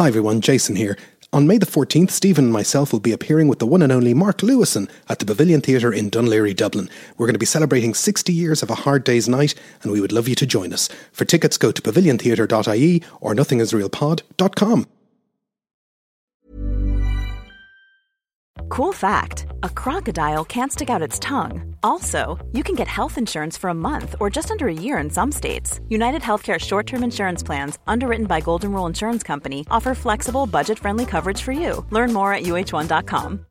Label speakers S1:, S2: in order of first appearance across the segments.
S1: Hi everyone, Jason here. On May the 14th, Stephen and myself will be appearing with the one and only Mark Lewison at the Pavilion Theatre in Dunleary, Dublin. We're going to be celebrating 60 years of A Hard Day's Night, and we would love you to join us. For tickets, go to paviliontheatre.ie or nothingisrealpod.com.
S2: Cool fact, a crocodile can't stick out its tongue. Also, you can get health insurance for a month or just under a year in some states. United Healthcare short-term insurance plans, underwritten by Golden Rule Insurance Company, offer flexible, budget-friendly coverage for you. Learn more at uh1.com.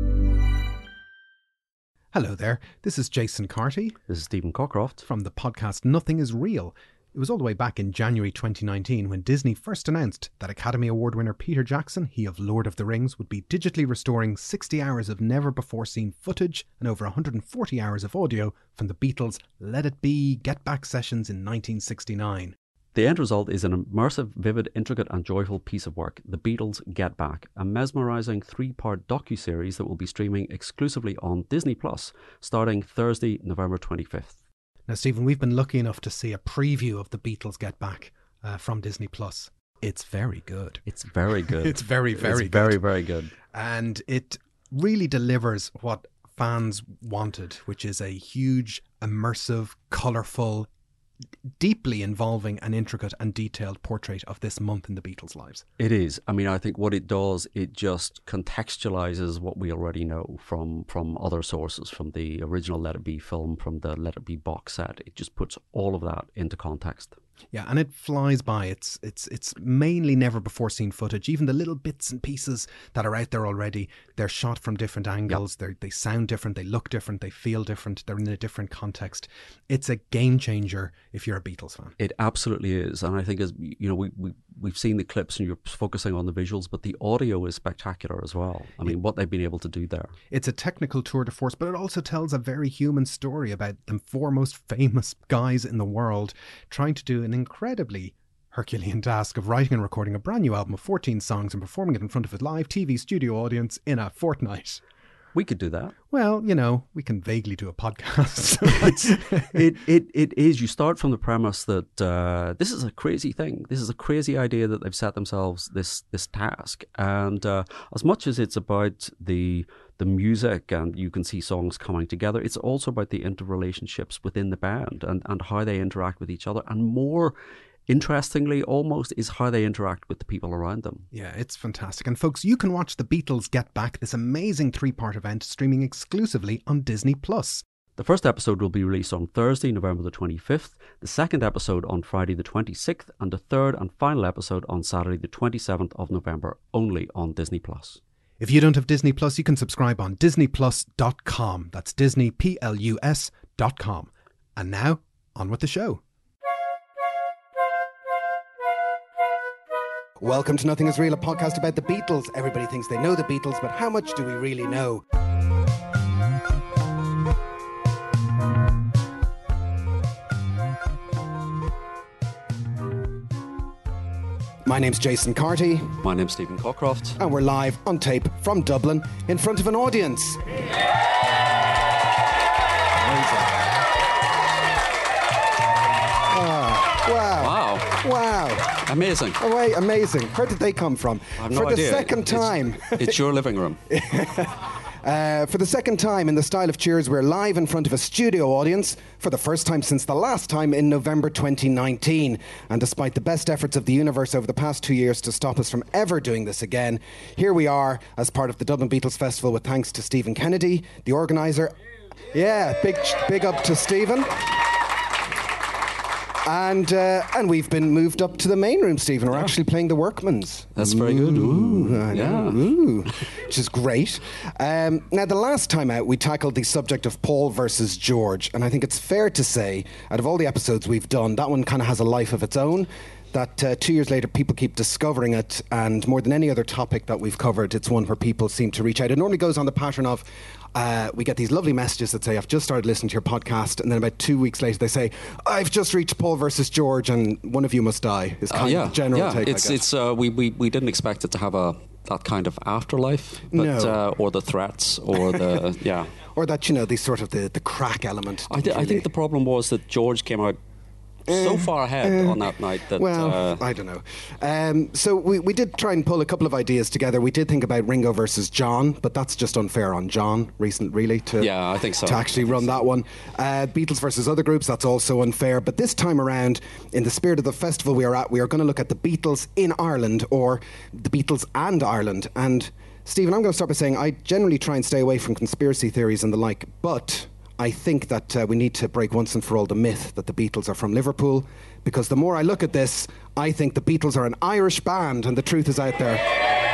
S1: Hello there, this is Jason Carty.
S3: This is Stephen Cockcroft.
S1: From the podcast Nothing is Real. It was all the way back in January 2019 when Disney first announced that Academy Award winner Peter Jackson, he of Lord of the Rings, would be digitally restoring 60 hours of never-before-seen footage and over 140 hours of audio from the Beatles' Let It Be Get Back sessions in 1969.
S3: The end result is an immersive, vivid, intricate and joyful piece of work, The Beatles Get Back, a mesmerising 3-part docuseries that will be streaming exclusively on Disney Plus starting Thursday, November 25th.
S1: Now, Stephen, we've been lucky enough to see a preview of The Beatles Get Back from Disney Plus. It's very good.
S3: It's very good.
S1: It's very, very
S3: it's
S1: good.
S3: Very, very good.
S1: And it really delivers what fans wanted, which is a huge, immersive, colourful, deeply involving and intricate and detailed portrait of this month in the Beatles' lives.
S3: It is. I mean, I think what it does, it just contextualises what we already know from other sources, from the original Let It Be film, from the Let It Be box set. It just puts all of that into context.
S1: Yeah, and it flies by. It's mainly never before seen footage. Even the little bits and pieces that are out there already, they're shot from different angles. Yep. They sound different, they look different, they feel different, they're in a different context. It's a game changer if you're a Beatles fan.
S3: It absolutely is. And I think, as you know, we've seen the clips and you're focusing on the visuals, but the audio is spectacular as well. I mean, what they've been able to do there.
S1: It's a technical tour de force, but it also tells a very human story about the 4 most famous guys in the world trying to do an incredibly Herculean task of writing and recording a brand new album of 14 songs and performing it in front of a live TV studio audience in a fortnight.
S3: We could do that.
S1: Well, you know, we can vaguely do a podcast.
S3: It is. You start from the premise that this is a crazy thing. This is a crazy idea that they've set themselves this task. And as much as it's about the music and you can see songs coming together, it's also about the interrelationships within the band and how they interact with each other. And more interestingly, almost, is how they interact with the people around them.
S1: Yeah, it's fantastic. And folks, you can watch The Beatles Get Back, this amazing 3-part event, streaming exclusively on Disney Plus.
S3: The first episode will be released on Thursday, November the 25th, the second episode on Friday the 26th, and the third and final episode on Saturday the 27th of November, only on Disney Plus.
S1: If you don't have Disney Plus, you can subscribe on disneyplus.com. That's disneyplus.com. And now, on with the show. Welcome to Nothing is Real, a podcast about the Beatles. Everybody thinks they know the Beatles, but how much do we really know? My name's Jason Carty.
S3: My name's Stephen Cockcroft.
S1: And we're live on tape from Dublin in front of an audience. Wow.
S3: Amazing.
S1: Oh, wait, amazing. Where did they come from?
S3: I have no idea.
S1: For the second time.
S3: It's your living room.
S1: For the second time in the style of Cheers, we're live in front of a studio audience for the first time since the last time in November 2019. And despite the best efforts of the universe over the past 2 years to stop us from ever doing this again, here we are as part of the Dublin Beatles Festival with thanks to Stephen Kennedy, the organiser. Yeah, big up to Stephen. And we've been moved up to the main room, Stephen. We're actually playing the Workman's.
S3: That's very good.
S1: Which is great. Now, the last time out, we tackled the subject of Paul versus George. And I think it's fair to say, out of all the episodes we've done, that one kind of has a life of its own. That 2 years later, people keep discovering it. And more than any other topic that we've covered, it's one where people seem to reach out. It normally goes on the pattern of, we get these lovely messages that say, I've just started listening to your podcast, and then about 2 weeks later they say, I've just reached Paul versus George and one of you must die, is kind of the general take.
S3: We didn't expect it to have that kind of afterlife, but,
S1: no.
S3: Or the threats, or the,
S1: or that, you know, the sort of the crack element.
S3: I think the problem was that George came out so far ahead on that night that...
S1: Well, I don't know. So we did try and pull a couple of ideas together. We did think about Ringo versus John, but that's just unfair on John, really,
S3: yeah, I think so.
S1: to actually run that one. Beatles versus other groups, that's also unfair. But this time around, in the spirit of the festival we are at, we are going to look at the Beatles in Ireland, or the Beatles and Ireland. And Stephen, I'm going to start by saying I generally try and stay away from conspiracy theories and the like, but I think that we need to break once and for all the myth that the Beatles are from Liverpool, because the more I look at this, I think the Beatles are an Irish band, and the truth is out there.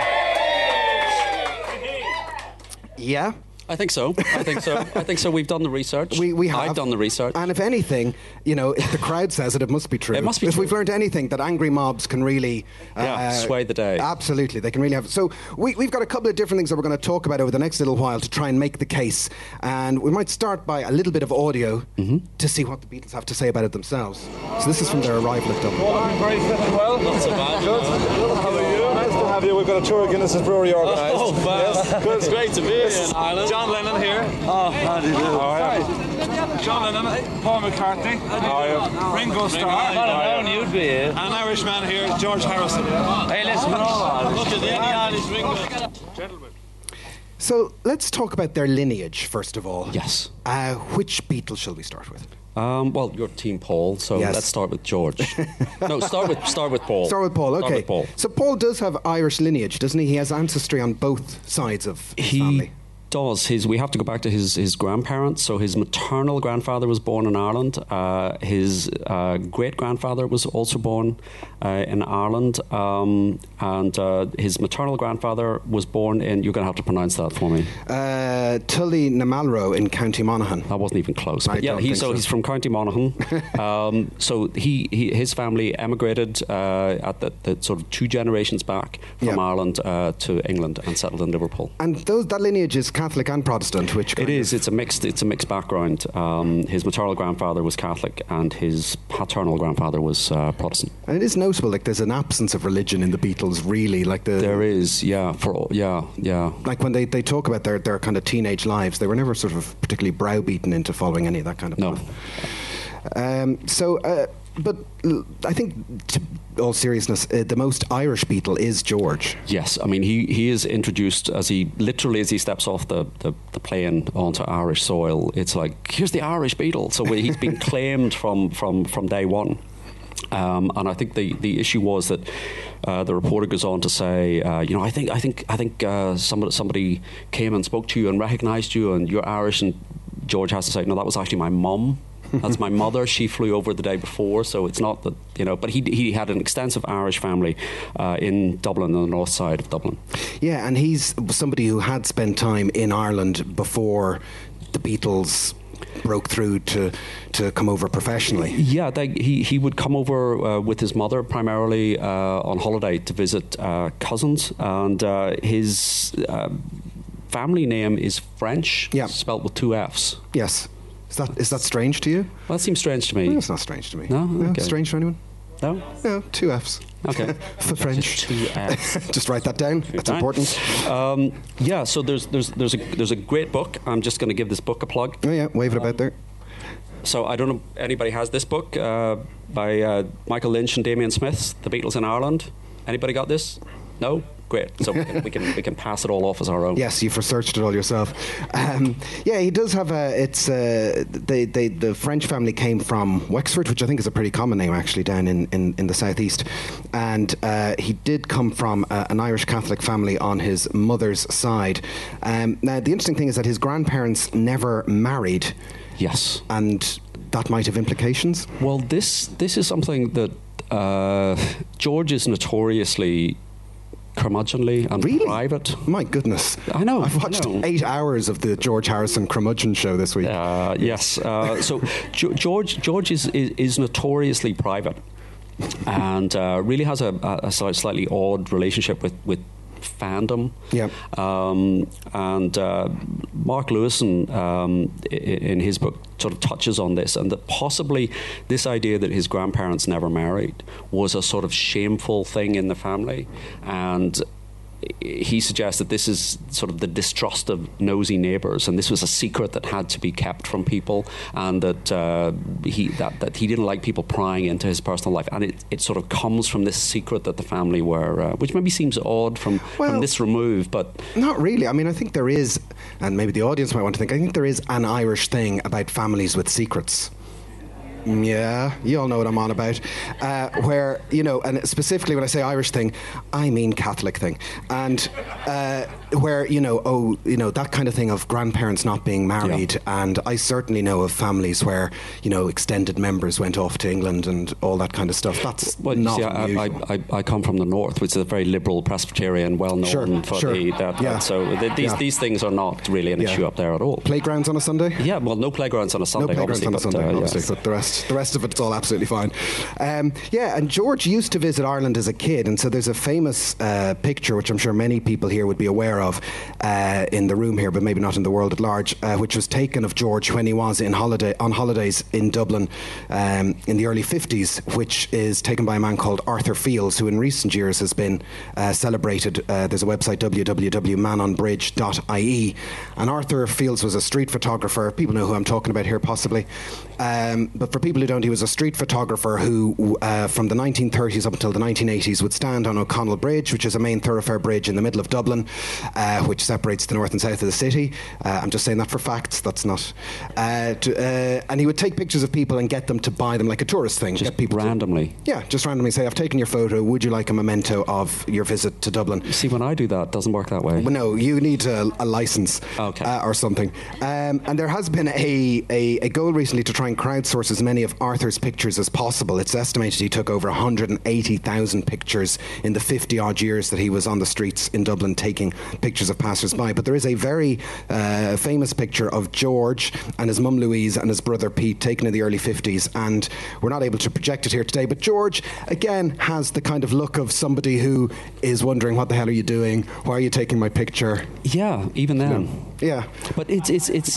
S1: Yeah?
S3: I think so. I think so. We've done the research.
S1: We have.
S3: I've done the research.
S1: And if anything, if the crowd says it, it must be true.
S3: It must be
S1: if
S3: true.
S1: we've learned anything, that angry mobs can really...
S3: sway the day.
S1: Absolutely. They can really have... So we've got a couple of different things that we're going to talk about over the next little while to try and make the case. And we might start by a little bit of audio to see what the Beatles have to say about it themselves. So this is from their arrival at Dublin.
S4: All looking very fit and well.
S3: Not so bad.
S4: Good. How are you? Nice to have you. We've got a tour of Guinness's Brewery organised.
S3: Oh, man.
S4: Yes. Good.
S3: It's great to be in Ireland.
S4: John Lennon here.
S3: Oh, how do you do?
S4: How are you? John Lennon, Paul McCartney. How are you? Ringo Starr.
S5: How do you'd be here?
S4: And an Irishman here, George Harrison.
S5: Hey, listen, we're all Irish. Look at the Irish Ringo.
S4: Gentlemen.
S1: So let's talk about their lineage, first of all.
S3: Yes.
S1: Which Beatles shall we start with?
S3: Well, you're Team Paul, so
S1: Yes.
S3: let's start with George. No, start with Paul.
S1: Start with Paul, okay.
S3: Start with Paul.
S1: So Paul does have Irish lineage, doesn't he? He has ancestry on both sides of his family.
S3: Does. We have to go back to his grandparents. So his maternal grandfather was born in Ireland. His great-grandfather was also born in Ireland. And his maternal grandfather was born in... You're going to have to pronounce that for me.
S1: Tully Namalro in County Monaghan.
S3: That wasn't even close.
S1: I
S3: But yeah,
S1: don't think so.
S3: he's from County Monaghan. So his family emigrated at the sort of 2 generations back from Ireland to England and settled in Liverpool.
S1: And that lineage is Catholic and Protestant, which
S3: It is. It's a mixed background. His maternal grandfather was Catholic, and his paternal grandfather was Protestant.
S1: And it is notable, like there's an absence of religion in the Beatles, really. Like
S3: There is, yeah.
S1: Like when they talk about their kind of teenage lives, they were never sort of particularly browbeaten into following any of that kind of path. But I think, to all seriousness, the most Irish Beatle is George.
S3: Yes, I mean he is introduced as he steps off the plane onto Irish soil. It's like, here's the Irish Beatle. So he's been claimed from day one. And I think the issue was that the reporter goes on to say, I think somebody came and spoke to you and recognised you, and you're Irish. And George has to say, no, that was actually my mum. That's my mother. She flew over the day before, so it's not that, but he had an extensive Irish family in Dublin, on the north side of Dublin. Yeah,
S1: and he's somebody who had spent time in Ireland before the Beatles broke through to come over professionally.
S3: Yeah, he would come over with his mother primarily on holiday to visit cousins, and his family name is French, spelt with 2 Fs.
S1: Yes. Is that strange to you?
S3: Well, that seems strange to me.
S1: No, it's not strange to me.
S3: No? Okay.
S1: Strange to anyone?
S3: No?
S1: No, 2 Fs.
S3: Okay.
S1: For French.
S3: Just 2 Fs.
S1: Just write that down. That's important.
S3: So there's a great book. I'm just going to give this book a plug.
S1: Oh yeah, wave it about there.
S3: So I don't know if anybody has this book by Michael Lynch and Damien Smith, The Beatles in Ireland. Anybody got this? No? Great. So we can pass it all off as our own.
S1: Yes, you've researched it all yourself. He does have the French family came from Wexford, which I think is a pretty common name actually down in the southeast, and he did come from an Irish Catholic family on his mother's side. Now the interesting thing is that his grandparents never married.
S3: Yes,
S1: and that might have implications.
S3: Well, this is something that George is notoriously curmudgeonly and private.
S1: My goodness.
S3: I know.
S1: I've watched 8 hours of the George Harrison curmudgeon show this week.
S3: Yes. So George is notoriously private, and really has a slightly odd relationship with fandom.
S1: Yeah.
S3: And Mark Lewison, in his book, sort of touches on this, and that possibly this idea that his grandparents never married was a sort of shameful thing in the family, and he suggests that this is sort of the distrust of nosy neighbours, and this was a secret that had to be kept from people, and that he didn't like people prying into his personal life, and it sort of comes from this secret that the family were, which maybe seems odd from this remove, but
S1: not really. I mean, I think there is, and maybe the audience might want to think, I think there is an Irish thing about families with secrets. Yeah, you all know what I'm on about. Where, and specifically when I say Irish thing, I mean Catholic thing. And where, that kind of thing of grandparents not being married. Yeah. And I certainly know of families where, extended members went off to England and all that kind of stuff. That's not unusual.
S3: I come from the north, which is a very liberal Presbyterian, well known for that. So these things are not really an issue up there at all.
S1: Playgrounds on a Sunday?
S3: Yeah, well, no playgrounds on a Sunday.
S1: But the rest of it's all absolutely fine. And George used to visit Ireland as a kid, and so there's a famous picture, which I'm sure many people here would be aware of in the room here, but maybe not in the world at large, which was taken of George when he was on holidays in Dublin in the early 50s, which is taken by a man called Arthur Fields, who in recent years has been celebrated. There's a website, www.manonbridge.ie, and Arthur Fields was a street photographer. People know who I'm talking about here, possibly. But for people who don't, he was a street photographer who, from the 1930s up until the 1980s, would stand on O'Connell Bridge, which is a main thoroughfare bridge in the middle of Dublin, which separates the north and south of the city. I'm just saying that for facts. That's not. And he would take pictures of people and get them to buy them like a tourist thing.
S3: Just get people randomly?
S1: Just randomly say, I've taken your photo. Would you like a memento of your visit to Dublin?
S3: See, when I do that, it doesn't work that way.
S1: Well, no, you need a license or something. And there has been a goal recently to try and crowdsource as many of Arthur's pictures as possible. It's estimated he took over 180,000 pictures in the 50-odd years that he was on the streets in Dublin taking pictures of passers-by. But there is a very famous picture of George and his mum Louise and his brother Pete taken in the early 50s, and we're not able to project it here today, but George, again, has the kind of look of somebody who is wondering, what the hell are you doing? Why are you taking my picture?
S3: Yeah, even then.
S1: Yeah.
S3: But it's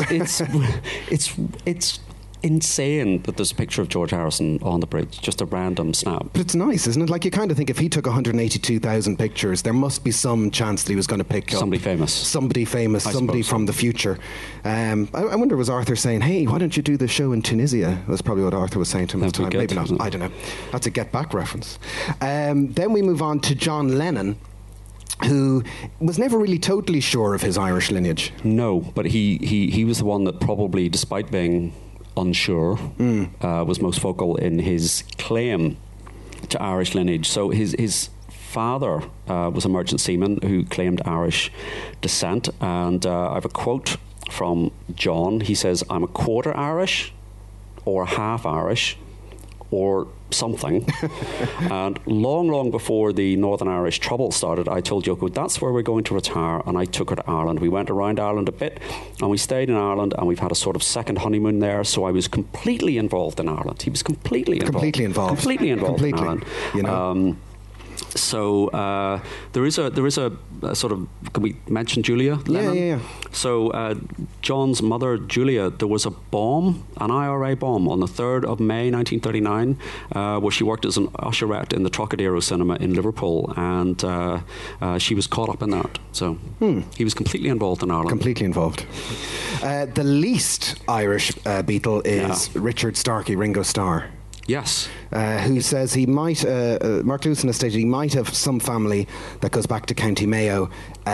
S3: insane that there's a picture of George Harrison on the bridge, just a random snap.
S1: But it's nice, isn't it? Like, you kind of think if he took 182,000 pictures, there must be some chance that he was going to pick
S3: somebody
S1: up
S3: famous,
S1: somebody from the future. I wonder, was Arthur saying, hey, why don't you do the show in Tunisia? That's probably what Arthur was saying to him at the time. Maybe not. I don't know. That's a Get Back reference. Then we move on to John Lennon, who was never really totally sure of his Irish lineage.
S3: No, but he was the one that probably, despite being unsure, was most vocal in his claim to Irish lineage. So his father was a merchant seaman who claimed Irish descent, and I have a quote from John. He says, "I'm a quarter Irish or half Irish or something." And long before the Northern Irish trouble started, I told Yoko, that's where we're going to retire, and I took her to Ireland. We went around Ireland a bit, and we stayed in Ireland, and we've had a sort of second honeymoon there, so I was completely involved in Ireland. He was completely involved in Ireland.
S1: You know.
S3: So there is a sort of, can we mention Julia Lennon?
S1: Yeah.
S3: So John's mother, Julia, there was a bomb, an IRA bomb, on the 3rd of May 1939, where she worked as an usherette in the Trocadero Cinema in Liverpool, and she was caught up in that. So he was completely involved in Ireland.
S1: Completely involved. The least Irish Beatle is Richard Starkey, Ringo Starr.
S3: Yes.
S1: Who says he might, Mark Lewison has stated he might have some family that goes back to County Mayo,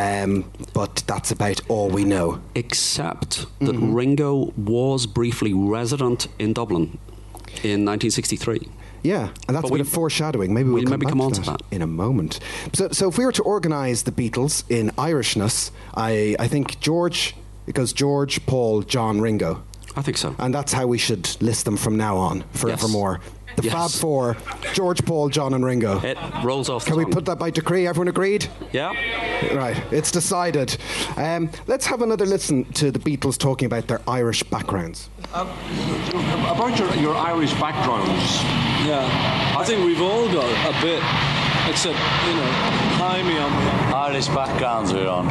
S1: but that's about all we know.
S3: Except that Ringo was briefly resident in Dublin in 1963.
S1: Yeah, and that's a bit of foreshadowing. Maybe we'll come on to that
S3: in
S1: a moment. So if we were to organise the Beatles in Irishness, I think it goes George, Paul, John, Ringo.
S3: I think so.
S1: And that's how we should list them from now on, forevermore. Yes. The Fab Four, George, Paul, John and Ringo.
S3: It rolls off.
S1: Can we put that by decree? Everyone agreed?
S3: Yeah.
S1: Right, it's decided. Let's have another listen to the Beatles talking about their Irish backgrounds.
S4: About your Irish backgrounds.
S5: Yeah, I think we've all got a bit, except, Jaime on the
S6: Irish backgrounds we're on.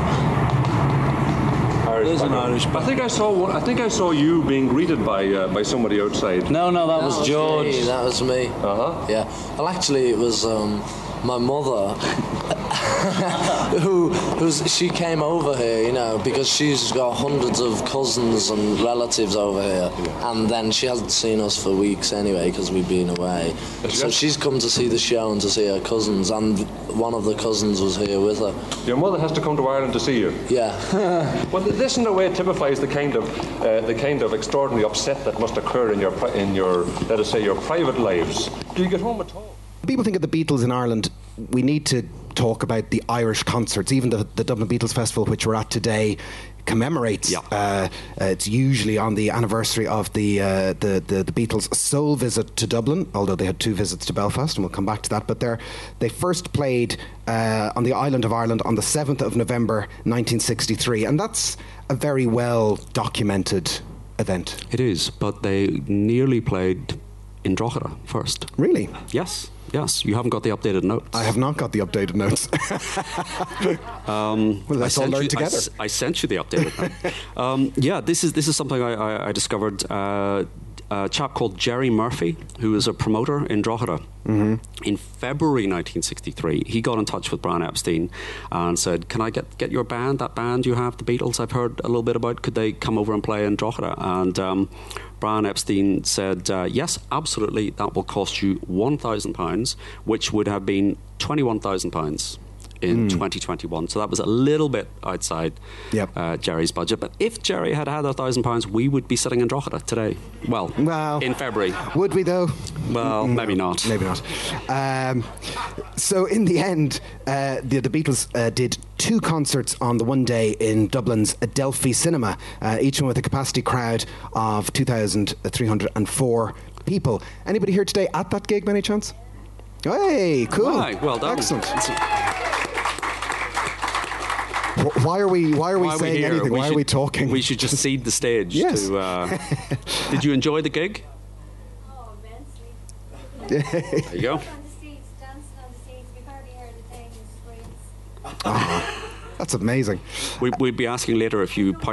S5: There's an Irish.
S4: I think I saw you being greeted by somebody outside.
S6: No, that was George.
S7: That was me.
S6: Uh-huh.
S7: Yeah. Well, actually, it was my mother. she came over here, you know, because she's got hundreds of cousins and relatives over here, and then she hasn't seen us for weeks anyway because we've been away. So she's come to see the show and to see her cousins, and one of the cousins was here with her.
S8: Your mother has to come to Ireland to see you.
S7: Yeah.
S8: Well, this in a way typifies the kind of extraordinary upset that must occur in your let us say your private lives. Do you get home at all?
S1: People think of the Beatles in Ireland. We need to talk about the Irish concerts. Even the Dublin Beatles Festival, which we're at today, commemorates. It's usually on the anniversary of the Beatles' sole visit to Dublin, although they had 2 visits to Belfast, and we'll come back to that. But they first played on the island of Ireland on the 7th of November 1963, and that's a very well documented event.
S3: It is, but they nearly played in Drogheda first.
S1: Really?
S3: Yes. You haven't got the updated notes.
S1: I have not got the updated notes. Well, let's all learn together.
S3: I sent you the updated note. This is something I discovered. A chap called Jerry Murphy, who is a promoter in Drogheda. Mm-hmm. In February 1963, he got in touch with Brian Epstein and said, "Can I get your band, that band you have, the Beatles, I've heard a little bit about, could they come over and play in Drogheda?" And Brian Epstein said, "Yes, absolutely, that will cost you £1,000, which would have been £21,000 in 2021. So that was a little bit outside Jerry's budget. But if Jerry had had £1,000, we would be sitting in Drogheda today. Well, in February.
S1: Would we, though?
S3: Well, maybe not.
S1: Maybe not. So in the end, the Beatles did 2 concerts on the one day in Dublin's Adelphi Cinema, each one with a capacity crowd of 2,304 people. Anybody here today at that gig, by any chance? Hey, cool.
S3: Right, well done.
S1: Excellent. Why are we saying anything? Why are we talking?
S3: We should just cede the stage.
S1: Yes.
S3: Did you enjoy the gig?
S9: Oh, immensely.
S3: There you go.
S9: Dancing on the seats, we hardly heard a thing, it screams.
S1: Oh, that's amazing.
S3: We'd be asking later if you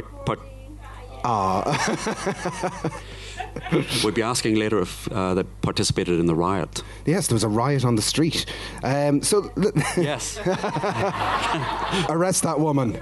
S3: We'd be asking later if they participated in the riot.
S1: Yes, there was a riot on the street.
S3: Yes.
S1: Arrest that woman.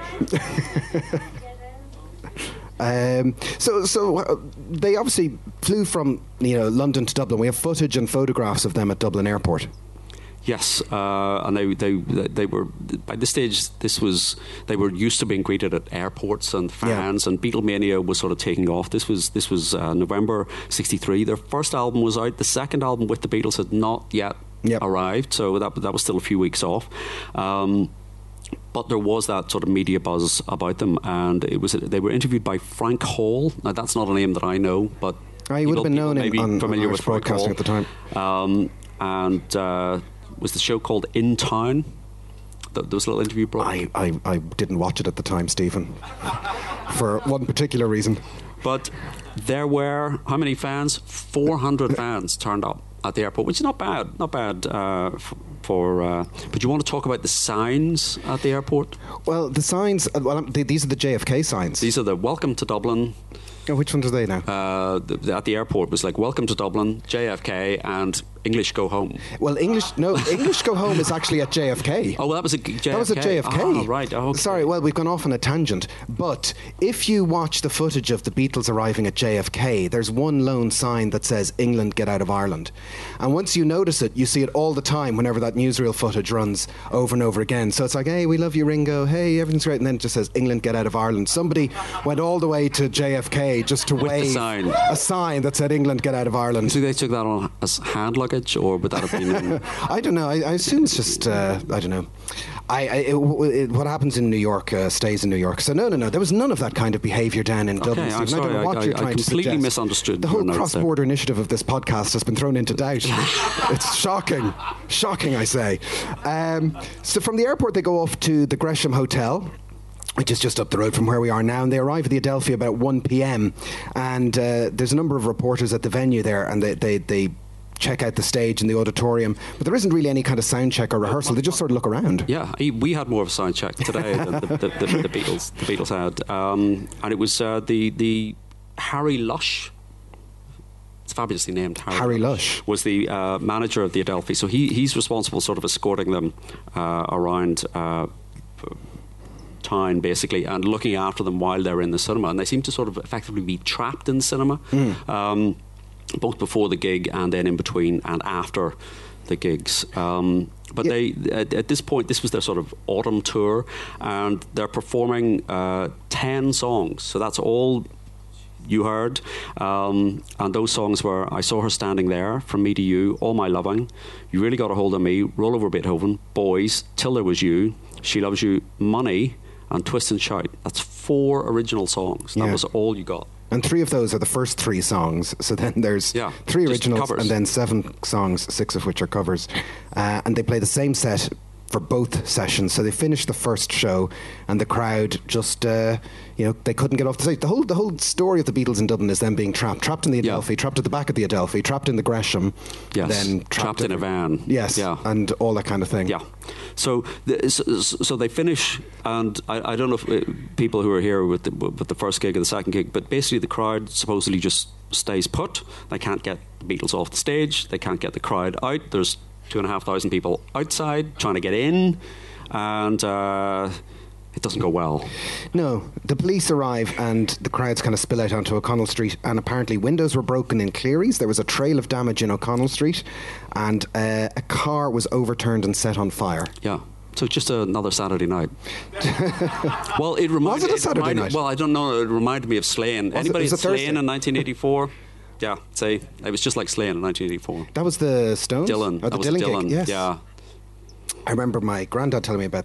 S1: So they obviously flew from London to Dublin. We have footage and photographs of them at Dublin Airport.
S3: Yes, and they were, by this stage, they were used to being greeted at airports and fans, and Beatlemania was sort of taking off. This was November '63. Their first album was out. The second album with the Beatles had not yet arrived, so that was still a few weeks off. But there was that sort of media buzz about them, and they were interviewed by Frank Hall. Now that's not a name that I know, but
S1: he would have been known on
S3: familiar
S1: Irish
S3: with broadcasting
S1: at the time.
S3: And was the show called In Town? There was a little interview brought.
S1: I didn't watch it at the time, Stephen, for one particular reason.
S3: But there were, how many fans? 400 fans turned up at the airport, which is not bad. Not bad but you want to talk about the signs at the airport?
S1: Well, the signs, these are the JFK signs.
S3: These are the Welcome to Dublin.
S1: Oh, which ones are they now?
S3: At the airport was like Welcome to Dublin, JFK, and English Go Home.
S1: Well, English Go Home is actually at JFK.
S3: Oh, well, that was a JFK.
S1: That was at JFK.
S3: Oh, right. Oh, okay.
S1: Sorry, well, we've gone off on a tangent. But if you watch the footage of the Beatles arriving at JFK, there's one lone sign that says, "England, get out of Ireland." And once you notice it, you see it all the time whenever that newsreel footage runs over and over again. So it's like, "Hey, we love you, Ringo. Hey, everything's great." And then it just says, "England, get out of Ireland." Somebody went all the way to JFK just to wave a sign that said, "England, get out of Ireland."
S3: So they took that on as hand luggage, or would that have been...
S1: I don't know. I assume it's just, I don't know. What happens in New York stays in New York. So no. There was none of that kind of behaviour down in Dublin.
S3: I'm sorry,
S1: I don't know what you're trying to
S3: completely
S1: suggest.
S3: Misunderstood.
S1: The whole cross-border initiative of this podcast has been thrown into doubt. It's shocking. Shocking, I say. So from the airport, they go off to the Gresham Hotel, which is just up the road from where we are now, and they arrive at the Adelphi about 1 p.m. And there's a number of reporters at the venue there, and they check out the stage and the auditorium, but there isn't really any kind of sound check or rehearsal. They just sort of look around.
S3: Yeah, we had more of a sound check today than the Beatles had, and it was the Harry Lush fabulously named
S1: Harry Lush.
S3: Was the manager of the Adelphi. So he's responsible sort of escorting them around town, basically, and looking after them while they're in the cinema. And they seem to sort of effectively be trapped in cinema, both before the gig and then in between and after the gigs. But they, at this point, this was their sort of autumn tour, and they're performing 10 songs. So that's all you heard. And those songs were I Saw Her Standing There, From Me to You, All My Loving, You Really Got a Hold of Me, Roll Over Beethoven, Boys, Till There Was You, She Loves You, Money, and Twist and Shout. That's 4 original songs. That was all you got.
S1: And 3 of those are the first 3 songs. So then there's 3 originals
S3: covers.
S1: and then 7 songs, 6 of which are covers. And they play the same set for both sessions. So they finished the first show, and the crowd just, they couldn't get off the stage. The whole story of the Beatles in Dublin is them being trapped in the Adelphi, trapped at the back of the Adelphi, trapped in the Gresham, then
S3: trapped in a van.
S1: Yes, and all that kind of thing.
S3: Yeah. So they finish, and I don't know if people who are here with the first gig or the second gig, but basically the crowd supposedly just stays put. They can't get the Beatles off the stage. They can't get the crowd out. There's 2,500 people outside trying to get in, and it doesn't go well.
S1: No, the police arrive and the crowds kind of spill out onto O'Connell Street, and apparently windows were broken in Cleary's. There was a trail of damage in O'Connell Street, and a car was overturned and set on fire.
S3: Yeah. So just another Saturday night. Well, it reminded...
S1: Was it a Saturday night?
S3: Well, I don't know. It reminded me of Slane. Anybody at Slane in 1984? Yeah, say it was just like Slane in 1984.
S1: That was the Stones?
S3: Dylan.
S1: Oh, the Dylan gig, yes.
S3: Yeah.
S1: I remember my granddad telling me about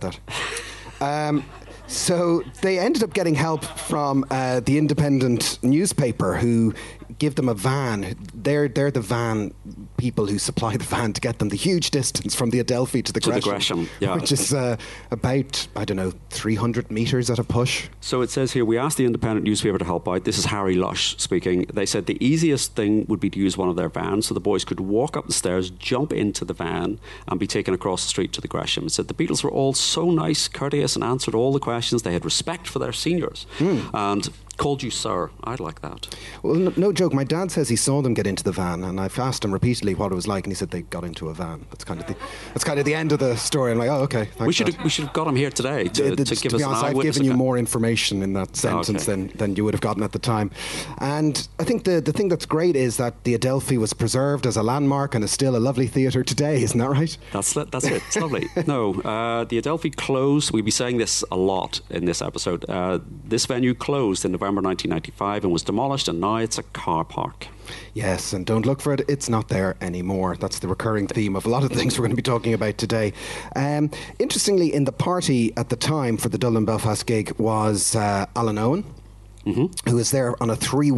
S1: that. So they ended up getting help from the Independent newspaper, who give them a van. They're the van people who supply the van to get them the huge distance from the Adelphi to the Gresham,
S3: yeah.
S1: which is about, 300 metres at a push.
S3: So it says here, we asked the Independent newspaper to help out. This is Harry Lush speaking. They said the easiest thing would be to use one of their vans, so the boys could walk up the stairs, jump into the van, and be taken across the street to the Gresham. It said the Beatles were all so nice, courteous, and answered all the questions. They had respect for their seniors. And called you sir. I'd like that.
S1: Well, no joke. My dad says he saw them get into the van, and I've asked him repeatedly what it was like, and he said they got into a van. That's kind of the end of the story. I'm like, oh, okay.
S3: We should have got him here today to give us an eyewitness.
S1: I've given you more information in that sentence than you would have gotten at the time. And I think the thing that's great is that the Adelphi was preserved as a landmark and is still a lovely theatre today. Isn't that right?
S3: That's it. It's lovely. No, the Adelphi closed. We'll be saying this a lot in this episode. This venue closed in November 1995 and was demolished, and now it's a car park.
S1: Yes, and don't look for it, it's not there anymore. That's the recurring theme of a lot of things we're going to be talking about today. Interestingly, in the party at the time for the Dublin-Belfast gig was Alan Owen, who was there on a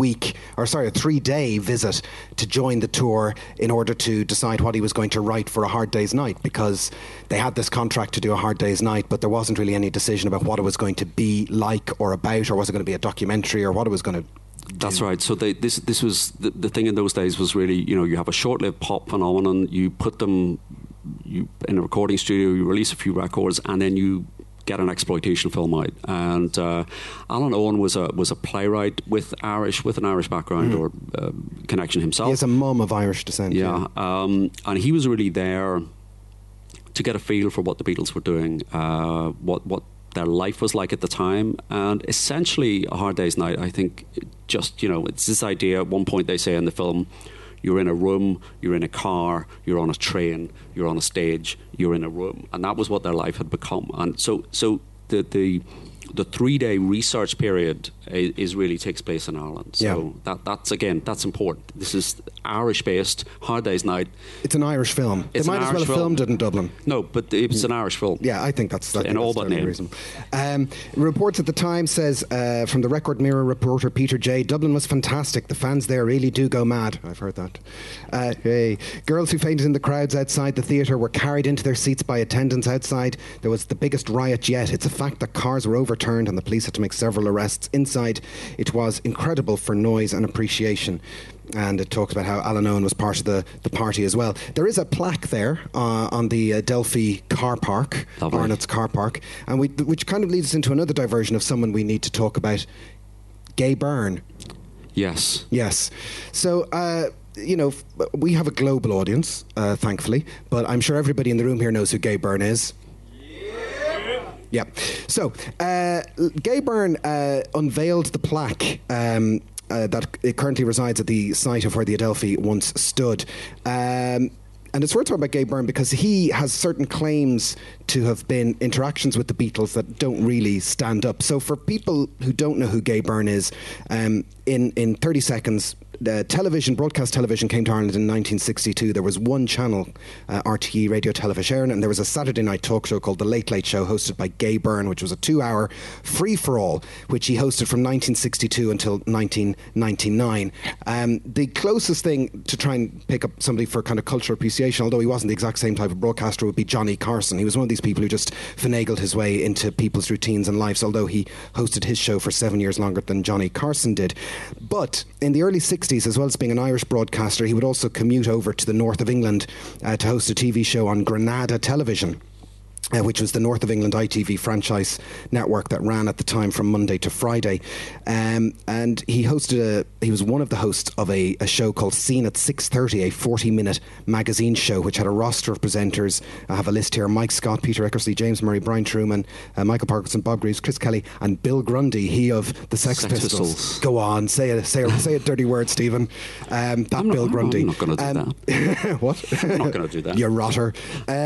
S1: 3-day visit to join the tour in order to decide what he was going to write for A Hard Day's Night, because they had this contract to do A Hard Day's Night, but there wasn't really any decision about what it was going to be like or about, or was it going to be a documentary, or what it was going to do.
S3: That's right. So this was the thing in those days was really, you have a short-lived pop phenomenon, you put them in a recording studio, you release a few records, and then you get an exploitation film out. And Alan Owen was a playwright with an Irish background or connection himself.
S1: He has a mum of Irish descent.
S3: Yeah. And he was really there to get a feel for what the Beatles were doing, what their life was like at the time. And essentially, A Hard Day's Night, I think, just, it's this idea. At one point they say in the film, you're in a room, you're in a car, you're on a train, you're on a stage, you're in a room. And that was what their life had become. And so the 3-day research period really takes place in Ireland. So that's important. This is Irish-based, Hard Day's Night.
S1: It's an Irish film. They might as well have filmed it in Dublin.
S3: No, but it's an Irish film.
S1: Yeah, I think that's
S3: in all but name.
S1: Reports at the time says, from the Record Mirror reporter Peter J, Dublin was fantastic. The fans there really do go mad. I've heard that. Hey. Girls who fainted in the crowds outside the theatre were carried into their seats by attendants outside. There was the biggest riot yet. It's a fact that cars were overturned and the police had to make several arrests. Inside, it was incredible for noise and appreciation. And it talks about how Alan Owen was part of the party as well. There is a plaque there on the Adelphi car park, Arnott's car park, and which kind of leads us into another diversion of someone we need to talk about, Gay Byrne.
S3: Yes.
S1: So we have a global audience, thankfully, but I'm sure everybody in the room here knows who Gay Byrne is. Yeah. So, Gay Byrne unveiled the plaque that it currently resides at the site of where the Adelphi once stood. And it's worth talking about Gay Byrne because he has certain claims to have been interactions with the Beatles that don't really stand up. So for people who don't know who Gay Byrne is, in 30 seconds, broadcast television came to Ireland in 1962. There was one channel, RTE Radio Television, and there was a Saturday night talk show called The Late Late Show, hosted by Gay Byrne, which was a 2-hour free-for-all, which he hosted from 1962 until 1999. The closest thing to try and pick up somebody for kind of cultural appreciation, although he wasn't the exact same type of broadcaster, would be Johnny Carson. He was one of these people who just finagled his way into people's routines and lives, although he hosted his show for 7 years longer than Johnny Carson did. But in the early 60s, as well as being an Irish broadcaster, he would also commute over to the north of England to host a TV show on Granada Television, which was the North of England ITV franchise network that ran at the time from Monday to Friday. And he was one of the hosts of a show called Scene at 6:30, a 40-minute magazine show, which had a roster of presenters. I have a list here: Mike Scott, Peter Eckersley, James Murray, Brian Truman, Michael Parkinson, Bob Greaves, Chris Kelly, and Bill Grundy, he of the Sex Pistols. Go on, say a dirty word, Stephen. Bill Grundy.
S3: I'm not going to do
S1: that. What?
S3: I'm not going to do that.
S1: You rotter.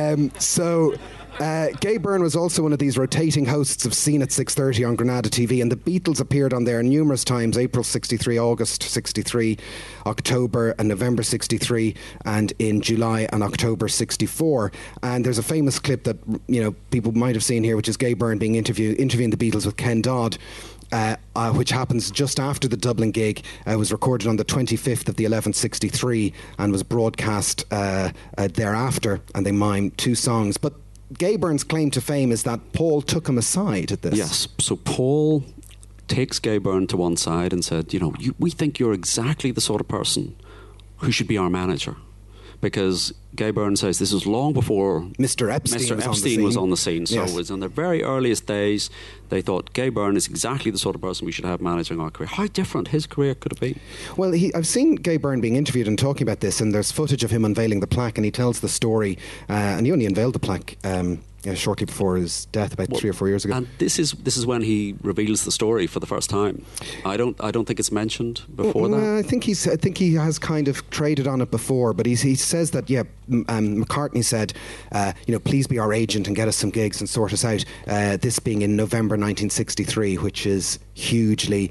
S1: Gay Byrne was also one of these rotating hosts of Scene at 6:30 on Granada TV, and the Beatles appeared on there numerous times: April 63, August 63, October and November 63, and in July and October 64. And there's a famous clip that people might have seen here, which is Gay Byrne being interviewing the Beatles with Ken Dodd. Which happens just after the Dublin gig. Was recorded on the 25th of the 11th, 63, and was broadcast thereafter, and they mimed 2 songs. But Gay Byrne's claim to fame is that Paul took him aside at this.
S3: Yes, so Paul takes Gay Byrne to one side and said, we think you're exactly the sort of person who should be our manager. Because Gay Byrne says this was long before
S1: Mr. Epstein
S3: was on the scene. So
S1: yes.
S3: It was in their very earliest days. They thought Gay Byrne is exactly the sort of person we should have managing our career. How different his career could have been.
S1: Well, I've seen Gay Byrne being interviewed and talking about this, and there's footage of him unveiling the plaque, and he tells the story, and he only unveiled the plaque shortly before his death, about 3 or 4 years ago.
S3: And this is when he reveals the story for the first time. I don't think it's mentioned before that.
S1: I think he has kind of traded on it before, but he says that McCartney said, please be our agent and get us some gigs and sort us out. This being in November 1963, which is hugely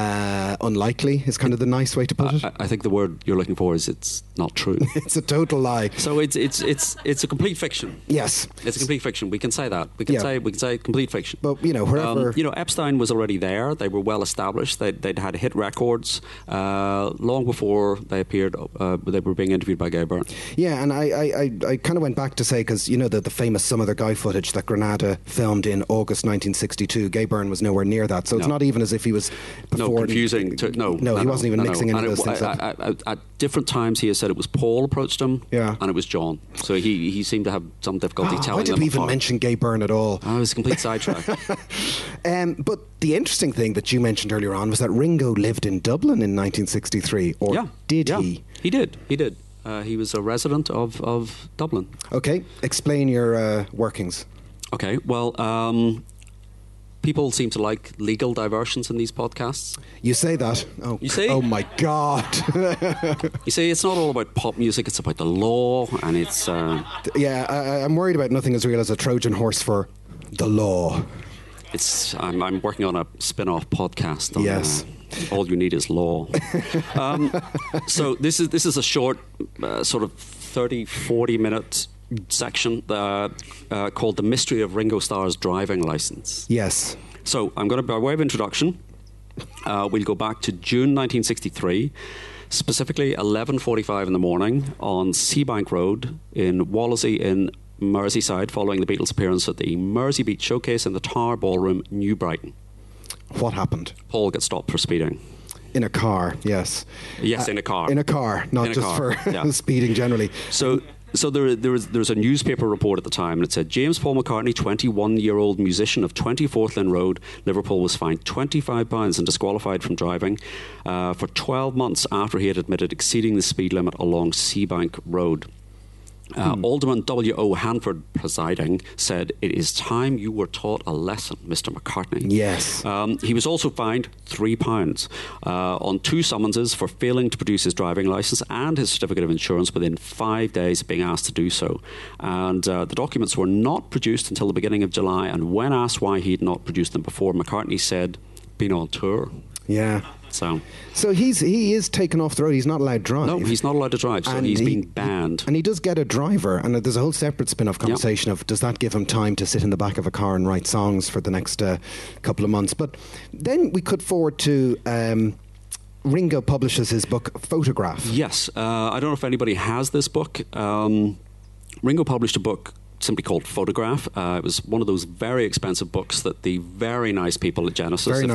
S1: unlikely, is kind of the nice way to put it.
S3: I think the word you're looking for is it's not true.
S1: It's a total lie.
S3: So it's a complete fiction.
S1: Yes,
S3: it's a complete fiction. We can say that. We can say complete fiction.
S1: But wherever
S3: Epstein was already there. They were well established. They'd had hit records long before they appeared. They were being interviewed by Gay Byrne.
S1: Yeah, and I kind of went back to say, because the famous Some Other Guy footage that Granada filmed in August 1962, Gay Byrne was nowhere near that. So it's not even as if he was before.
S3: Confusing.
S1: He wasn't even mixing any of those things up.
S3: At different times, he has said it was Paul approached him, and it was John. So he seemed to have some difficulty telling them.
S1: Why did we even mention Gay Byrne at all?
S3: Oh, it was a complete sidetrack.
S1: But the interesting thing that you mentioned earlier on was that Ringo lived in Dublin in 1963, or did he?
S3: He did. He was a resident of Dublin.
S1: Okay, explain your workings.
S3: Okay, well, people seem to like legal diversions in these podcasts.
S1: You say that. Oh,
S3: you see?
S1: Oh my God.
S3: You see, it's not all about pop music, it's about the law, and it's...
S1: I'm worried about nothing as real as a Trojan horse for the law.
S3: I'm working on a spin-off podcast on...
S1: Yes.
S3: All you need is law. So this is a short, sort of 30-40 minute section called The Mystery of Ringo Starr's Driving Licence.
S1: Yes.
S3: So I'm going to, by way of introduction, we'll go back to June 1963, specifically 11:45 in the morning on Seabank Road in Wallasey in Merseyside, following the Beatles' appearance at the Mersey Beat Showcase in the Tower Ballroom, New Brighton.
S1: What happened?
S3: Paul gets stopped for speeding.
S1: In a car, yes.
S3: Yes, in a car.
S1: In a car, not just for speeding generally.
S3: So So there's a newspaper report at the time, and it said, James Paul McCartney, 21-year-old musician of 24th Lynn Road, Liverpool, was fined £25 and disqualified from driving for 12 months after he had admitted exceeding the speed limit along Seabank Road. Alderman W.O. Hanford, presiding, said, "It is time you were taught a lesson, Mr. McCartney."
S1: Yes.
S3: He was also fined £3 on 2 summonses for failing to produce his driving licence and his certificate of insurance within 5 days of being asked to do so. And the documents were not produced until the beginning of July, and when asked why he had not produced them before, McCartney said, "Been on tour."
S1: Yeah.
S3: So
S1: he is taken off the road. He's not allowed to drive.
S3: No, he's not allowed to drive, so he's been banned.
S1: And he does get a driver, and there's a whole separate spin-off conversation of does that give him time to sit in the back of a car and write songs for the next couple of months. But then we cut forward to Ringo publishes his book Photograph.
S3: Yes. I don't know if anybody has this book. Ringo published a book simply called Photograph. It was one of those very expensive books that the very nice people at Genesis, if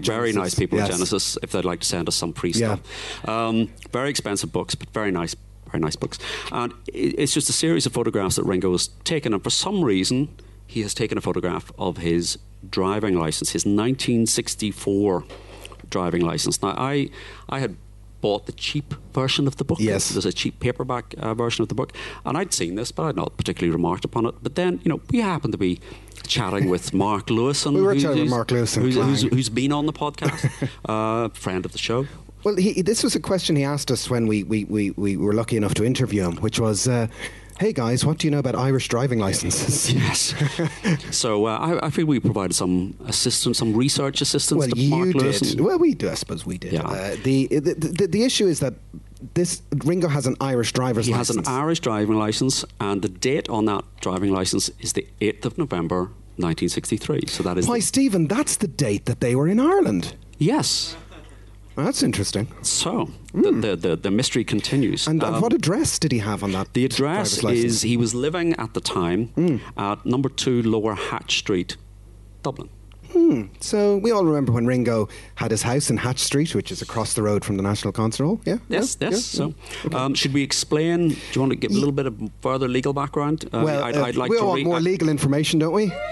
S3: they'd like to send us some free stuff. Very expensive books, but very nice books. And it's just a series of photographs that Ringo has taken, and for some reason he has taken a photograph of his driving license, his 1964 driving license. Now, I had bought the cheap version of the book.
S1: Yes.
S3: There's a cheap paperback version of the book. And I'd seen this, but I'd not particularly remarked upon it. But then, we happened to be chatting with Mark Lewison.
S1: We were chatting with Mark Lewison.
S3: Who's been on the podcast, friend of the show.
S1: Well, this was a question he asked us when we were lucky enough to interview him, which was, hey guys, what do you know about Irish driving licenses?
S3: Yes. So I feel we provided some assistance, some research assistance to Mark Lewison.
S1: Did. Well, we do. I suppose we did.
S3: Yeah.
S1: The issue is that Ringo has an Irish driver's license.
S3: He has an Irish driving license, and the date on that driving license is the 8th of November, 1963. So that is.
S1: Why, Stephen? That's the date that they were in Ireland.
S3: Yes.
S1: Well, that's interesting.
S3: So the mystery continues.
S1: And what address did he have on that?
S3: The address is he was living at the time at number 2 Lower Hatch Street, Dublin.
S1: So we all remember when Ringo had his house in Hatch Street, which is across the road from the National Concert Hall. Yeah.
S3: Yes.
S1: Yeah?
S3: So,
S1: okay.
S3: Should we explain? Do you want to give a little bit of further legal background?
S1: I'd like we all want more legal information, don't we?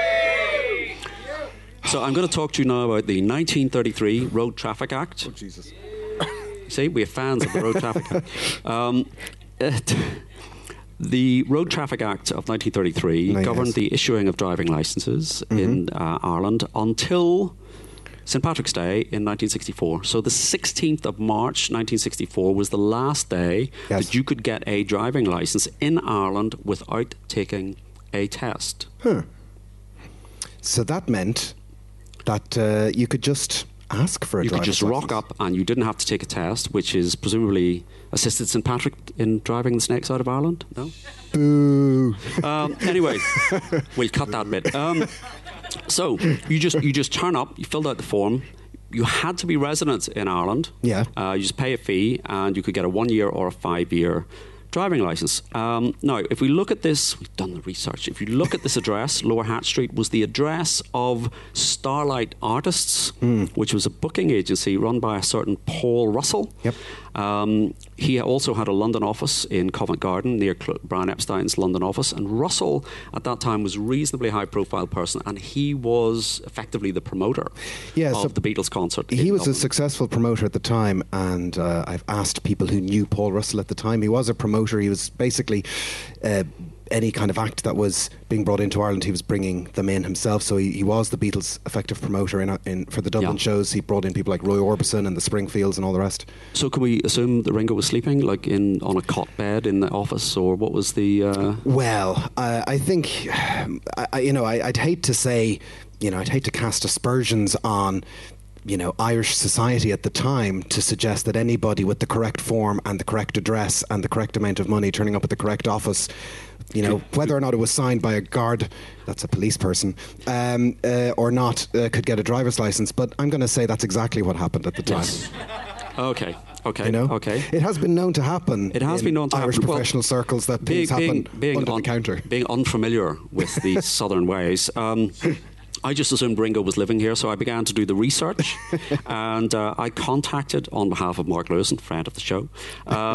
S3: So I'm going to talk to you now about the 1933 Road Traffic Act.
S1: Oh, Jesus.
S3: See, we have fans of the Road Traffic Act. The Road Traffic Act of 1933 governed the issuing of driving licences in Ireland until St. Patrick's Day in 1964. So the 16th of March 1964 was the last day that you could get a driving licence in Ireland without taking a test.
S1: So that meant that you could just ask for a driver's license.
S3: You could just rock up and you didn't have to take a test, which is presumably assisted St. Patrick in driving the snakes out of Ireland? No?
S1: Boo.
S3: Anyway, we'll cut that bit. So you just turn up, you filled out the form. You had to be resident in Ireland.
S1: Yeah.
S3: You just pay a fee and you could get a 1-year or a 5-year driving licence. Now, if we look at this, we've done the research. If you look at this address, Lower Hatch Street was the address of Starlight Artists, which was a booking agency run by a certain Paul Russell.
S1: Yep.
S3: He also had a London office in Covent Garden near Brian Epstein's London office, and Russell at that time was a reasonably high-profile person, and he was effectively the promoter of the Beatles concert.
S1: He was a successful promoter at the time, and I've asked people who knew Paul Russell at the time. He was a promoter. He was basically any kind of act that was being brought into Ireland, he was bringing them in himself. So he was the Beatles' effective promoter in for the Dublin shows. He brought in people like Roy Orbison and the Springfields and all the rest. So can we assume that Ringo was sleeping like on a cot bed in the office, or what was the? Well, I think I'd hate to say, I'd hate to cast aspersions on Irish society at the time to suggest that anybody with the correct form and the correct address and the correct amount of money turning up at the correct office, whether or not it was signed by a guard, that's a police person, or not, could get a driver's license. But I'm going to say that's exactly what happened at the time.
S3: Yes. Okay.
S1: Okay. It has been known to happen.
S3: It has been known to
S1: Irish
S3: happen.
S1: professional circles that things happen under the counter.
S3: Being unfamiliar with the southern ways, I just assumed Ringo was living here, so I began to do the research, and I contacted, on behalf of Mark Lewison, friend of the show,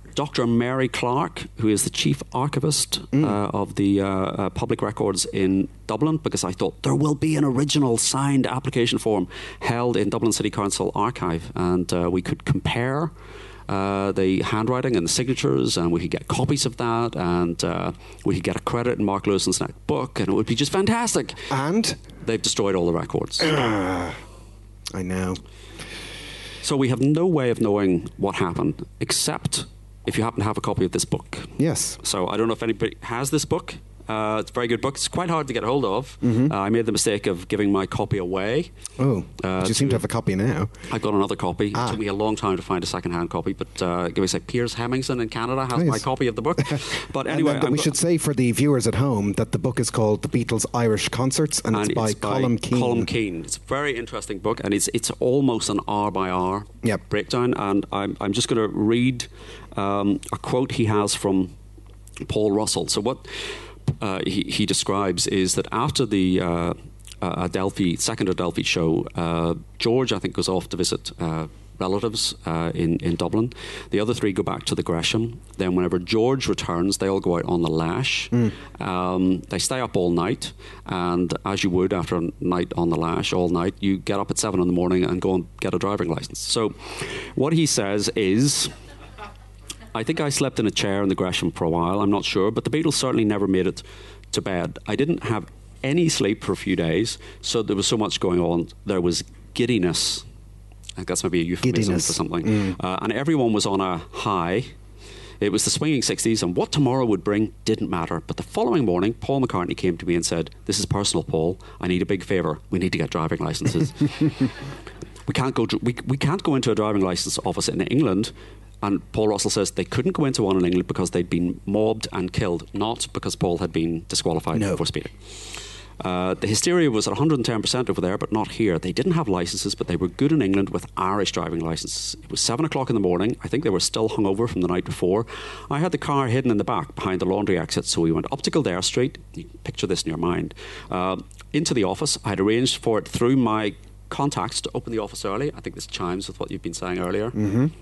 S3: Dr. Mary Clark, who is the chief archivist of the public records in Dublin, because I thought there will be an original signed application form held in Dublin City Council archive, and we could compare the handwriting and the signatures, and we could get copies of that, and we could get a credit in Mark Lewison's next book, and it would be just fantastic.
S1: And?
S3: They've destroyed all the records.
S1: I know.
S3: So we have no way of knowing what happened, except if you happen to have a copy of this book.
S1: Yes.
S3: So I don't know if anybody has this book. It's a very good book. It's quite hard to get hold of. I made the mistake of giving my copy away.
S1: Oh, but you seem to have a copy now.
S3: I've got another copy. It took me a long time to find a second-hand copy, but give me a sec. Piers Hemmingson in Canada has my copy of the book. But anyway,
S1: we should say for the viewers at home that the book is called The Beatles' Irish Concerts, and it's by Colm Keane.
S3: Colm Keane. It's a very interesting book, and it's almost an hour-by-hour breakdown. And I'm just going to read a quote he has from Paul Russell. So what he describes is that after the second Adelphi show, George, I think, goes off to visit relatives in Dublin. The other three go back to the Gresham. Then whenever George returns, they all go out on the Lash. They stay up all night, and as you would after a night on the Lash all night, you get up at 7 in the morning and go and get a driving license. So what he says is, I think I slept in a chair in the Gresham for a while, I'm not sure, but the Beatles certainly never made it to bed. I didn't have any sleep for a few days, so there was so much going on. There was giddiness. I think that's maybe a euphemism for something. And everyone was on a high. It was the swinging 60s, and what tomorrow would bring didn't matter. But the following morning, Paul McCartney came to me and said, "This is personal, Paul. I need a big favour. We need to get driving licences." We can't go into a driving licence office in England. And Paul Russell says they couldn't go into one in England because they'd been mobbed and killed, not because Paul had been disqualified for speeding. The hysteria was at 110% over there, but not here. They didn't have licences, but they were good in England with Irish driving licences. It was 7 o'clock in the morning. I think they were still hungover from the night before. I had the car hidden in the back behind the laundry exit, so we went up to Kildare Street. You can picture this in your mind. Into the office. I had arranged for it through my contacts to open the office early. I think this chimes with what you've been saying earlier.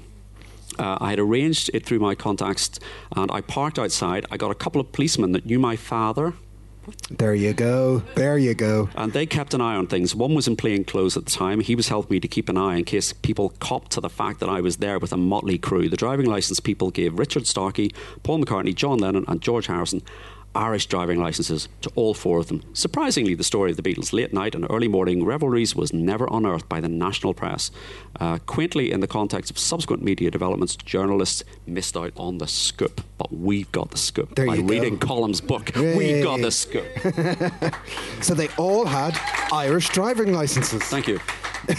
S3: I had arranged it through my contacts, and I parked outside. I got a couple of policemen that knew my father.
S1: There you go. There you go.
S3: And they kept an eye on things. One was in plain clothes at the time. He was helping me to keep an eye in case people copped to the fact that I was there with a motley crew. The driving licence people gave Richard Starkey, Paul McCartney, John Lennon and George Harrison Irish driving licences to all four of them. Surprisingly, the story of the Beatles' late night and early morning revelries was never unearthed by the national press. Quaintly, in the context of subsequent media developments, journalists missed out on the scoop. But we've got the scoop. By reading Colm's book, we've got the scoop.
S1: So they all had Irish driving licences.
S3: Thank you.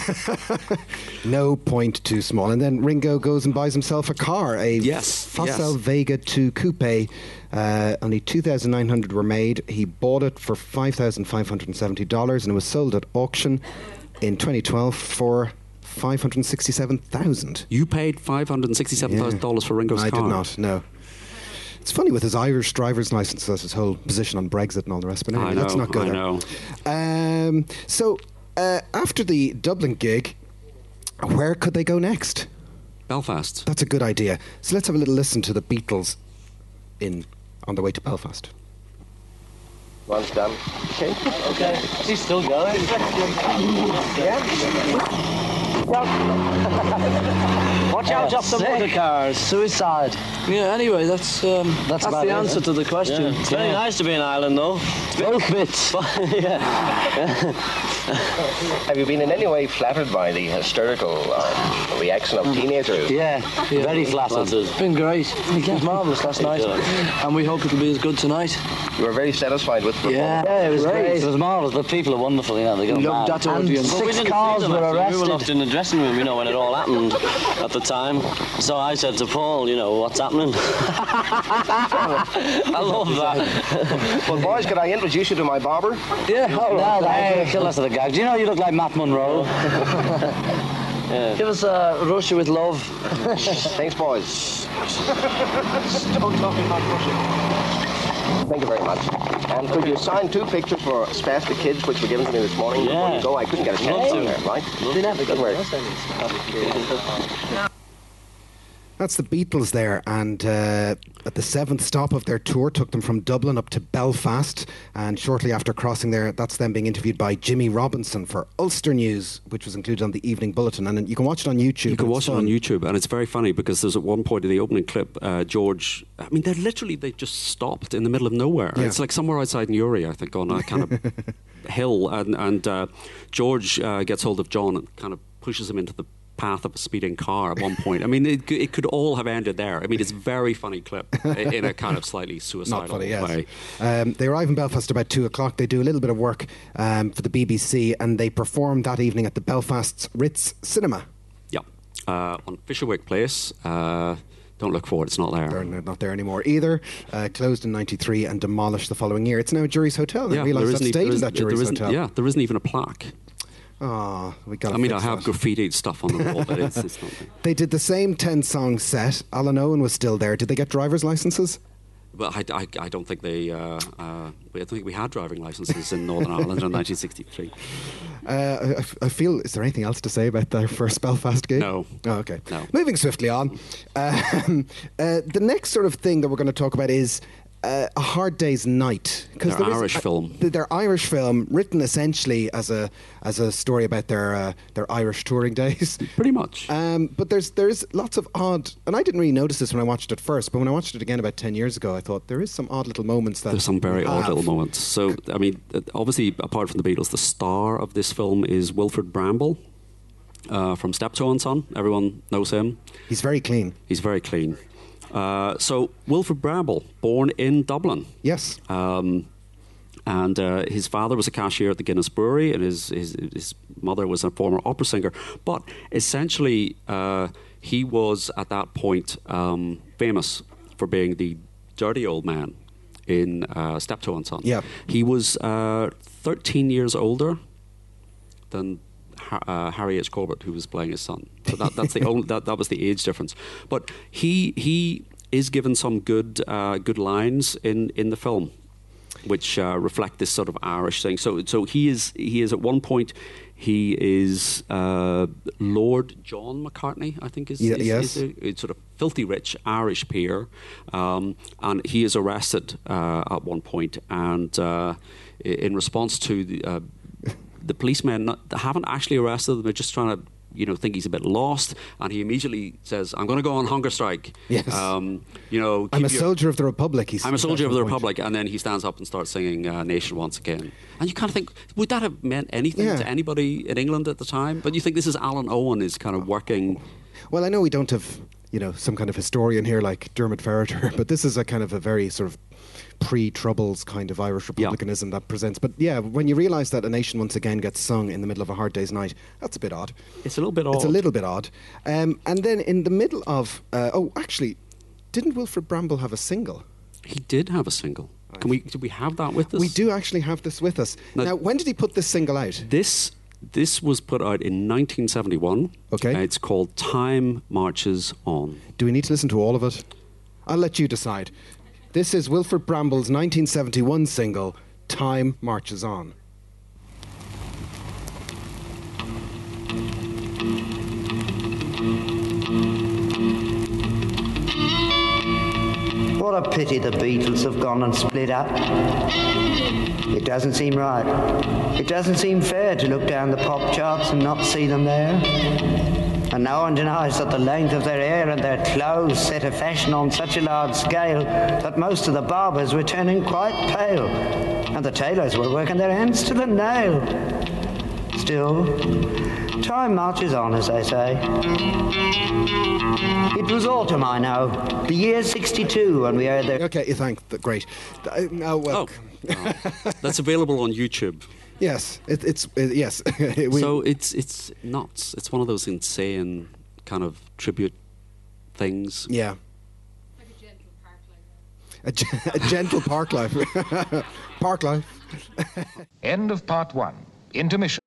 S1: No point too small. And then Ringo goes and buys himself a car, a Facel Vega 2 Coupe. Only 2,900 were made. He bought it for $5,570 and it was sold at auction in 2012 for $567,000.
S3: You paid $567,000 for Ringo's car?
S1: I did not, no. It's funny with his Irish driver's licence, his whole position on Brexit and all the rest. But anyway, let's not go there. So after the Dublin gig, where could they go next?
S3: Belfast.
S1: That's a good idea. So let's have a little listen to the Beatles on the way to Belfast.
S10: One's done. Okay.
S7: She's still going.
S10: Watch out off the motor cars.
S7: Suicide.
S5: Yeah, anyway, that's the answer to the question.
S10: Yeah. It's very nice to be in Ireland, though.
S7: Both bits.
S11: Have you been in any way flattered by the hysterical reaction of teenagers?
S7: Yeah, very flattered.
S5: It's been great. It was marvellous last night. And we hope it'll be as good tonight.
S11: You were very satisfied with the performance?
S7: Yeah, it was great. It was marvellous. The people are wonderful, you know. They go mad.
S5: That
S7: and
S5: audience.
S7: 6 cars were arrested.
S10: We were locked in the dressing room, you know, when it all happened at the time. So I said to Paul, you know, what's happening? I love that.
S11: Well, boys, could I introduce you to my barber?
S7: Yeah, all right. No, kill us with the gag. Do you know you look like Matt Monroe?
S5: Yeah. Give us a Russia with love.
S11: Thanks, boys.
S5: Don't talk about Russia.
S11: Thank you very much. And could you sign 2 pictures for Spastic Kids, which were given to me this morning?
S10: Yeah.
S11: Before you go, I couldn't get a chance to.
S10: Love to.
S11: There, right?
S5: They never
S11: Good work.
S1: That's the Beatles there, and at the 7th stop of their tour took them from Dublin up to Belfast, and shortly after crossing there, that's them being interviewed by Jimmy Robinson for Ulster News, which was included on the Evening Bulletin, and you can watch it on YouTube.
S3: You can watch it on YouTube, and it's very funny because there's at one point in the opening clip, George, I mean, they just stopped in the middle of nowhere. Yeah. It's like somewhere outside Newry, I think, on a kind of hill, and George gets hold of John and kind of pushes him into the path of a speeding car at one point. I mean, it could all have ended there. I mean, it's a very funny clip in a kind of slightly suicidal way.
S1: They arrive in Belfast about 2 o'clock. They do a little bit of work for the BBC, and they perform that evening at the Belfast's Ritz Cinema.
S3: Yeah, on Fisherwick Place. Don't look for it, it's not there.
S1: They're not there anymore either. Closed in 93 and demolished the following year. It's now Jury's Hotel. I realised that stayed in that Jury's Hotel.
S3: Yeah, there isn't even a plaque.
S1: Oh,
S3: I have graffitied stuff on the wall, but it's not there.
S1: They did the same 10-song set. Alan Owen was still there. Did they get driver's licences?
S3: Well, I don't think they... I think we had driving licences in Northern Ireland in 1963.
S1: I feel... Is there anything else to say about their first Belfast gig?
S3: No.
S1: Oh, okay.
S3: No.
S1: Moving swiftly on. The next sort of thing that we're going to talk about is... A Hard Day's Night,
S3: because their Irish film.
S1: Their Irish film, written essentially as a story about their Irish touring days.
S3: Pretty much.
S1: But there's lots of odd, and I didn't really notice this when I watched it first, but when I watched it again about 10 years ago, I thought there is some odd little moments that
S3: there's some very odd little moments. So I mean, obviously, apart from the Beatles, the star of this film is Wilfrid Bramble. From Steptoe and Son, everyone knows him.
S1: He's very clean.
S3: So Wilfrid Bramble, born in Dublin.
S1: Yes.
S3: And his father was a cashier at the Guinness Brewery, and his mother was a former opera singer. But essentially, he was at that point famous for being the dirty old man in Steptoe and Son.
S1: Yeah.
S3: He was 13 years older than Harry H. Corbett, who was playing his son. So that's the only that was the age difference. But he is given some good lines in the film, which reflect this sort of Irish thing. So he is at one point he is Lord John McCartney, I think is a sort of filthy rich Irish peer, and he is arrested at one point, and in response to the policemen haven't actually arrested him. They're just trying to, think he's a bit lost, and he immediately says, "I'm going to go on hunger strike."
S1: Yes.
S3: I'm
S1: a soldier of the Republic.
S3: I'm a soldier of the Republic, and then he stands up and starts singing "Nation Once Again." And you kind of think, would that have meant anything to anybody in England at the time? But you think this is Alan Owen is kind of working.
S1: Well, I know we don't have some kind of historian here like Dermot Ferreter, but this is a kind of a very sort of pre-Troubles kind of Irish republicanism that presents. But yeah, when you realise that A Nation Once Again gets sung in the middle of A Hard Day's Night, that's a bit odd.
S3: It's a little bit odd.
S1: It's a little bit odd. And then in the middle of... actually, didn't Wilfrid Bramble have a single?
S3: He did have a single. Right. Do we have that with us?
S1: We do actually have this with us. Now, when did he put this single out?
S3: This was put out in 1971.
S1: Okay.
S3: It's called Time Marches On.
S1: Do we need to listen to all of it? I'll let you decide. This is Wilfrid Bramble's 1971 single, Time Marches On.
S12: What a pity the Beatles have gone and split up. It doesn't seem right. It doesn't seem fair to look down the pop charts and not see them there. And no one denies that the length of their hair and their clothes set a fashion on such a large scale that most of the barbers were turning quite pale, and the tailors were working their hands to the nail. Still, time marches on, as they say. It was autumn, I know, the year 62, when we heard their...
S1: Okay, great.
S3: That's available on YouTube.
S1: Yes, yes.
S3: So it's nuts. It's one of those insane kind of tribute things.
S1: Yeah. Like a gentle park life. Park life.
S13: End of part one. Intermission.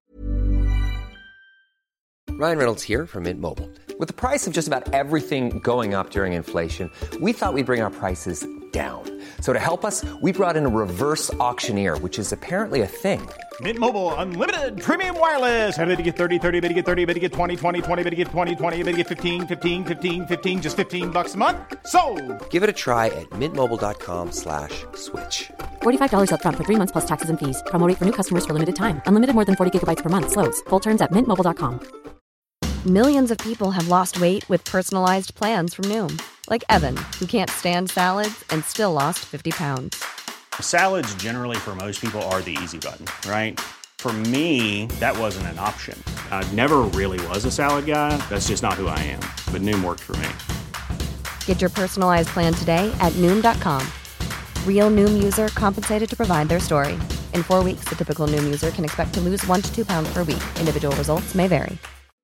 S14: Ryan Reynolds here from Mint Mobile. With the price of just about everything going up during inflation, we thought we'd bring our prices down. So to help us, we brought in a reverse auctioneer, which is apparently a thing.
S15: Mint Mobile Unlimited Premium Wireless. How to get 30, 30, bit to get 30, bit to get 20, 20, 20, bit to get 20, 20, bit to get 15, 15, 15, 15, just $15 a month? Sold!
S14: Give it a try at mintmobile.com/switch.
S16: $45 up front for 3 months plus taxes and fees. Promo rate for new customers for limited time. Unlimited more than 40 gigabytes per month. Slows full terms at mintmobile.com.
S17: Millions of people have lost weight with personalized plans from Noom. Like Evan, who can't stand salads and still lost 50 pounds.
S15: Salads generally for most people are the easy button, right? For me, that wasn't an option. I never really was a salad guy. That's just not who I am. But Noom worked for me.
S17: Get your personalized plan today at Noom.com. Real Noom user compensated to provide their story. In 4 weeks, the typical Noom user can expect to lose 1 to 2 pounds per week. Individual results may vary.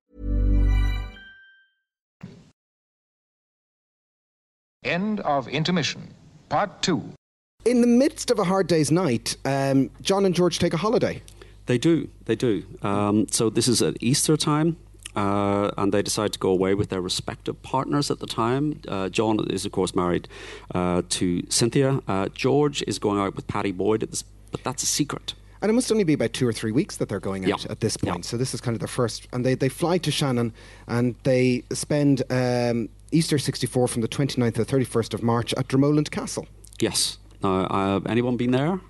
S13: End of intermission. Part 2.
S1: In the midst of a hard day's night, John and George take a holiday.
S3: They do. So this is at Easter time. And they decide to go away with their respective partners at the time. John is, of course, married to Cynthia. George is going out with Paddy Boyd, but that's a secret.
S1: And it must only be about 2 or 3 weeks that they're going out at this point. So this is kind of their first. And they fly to Shannon and they spend Easter 64 from the 29th to the 31st of March at Dromoland Castle.
S3: Yes. Anyone been there?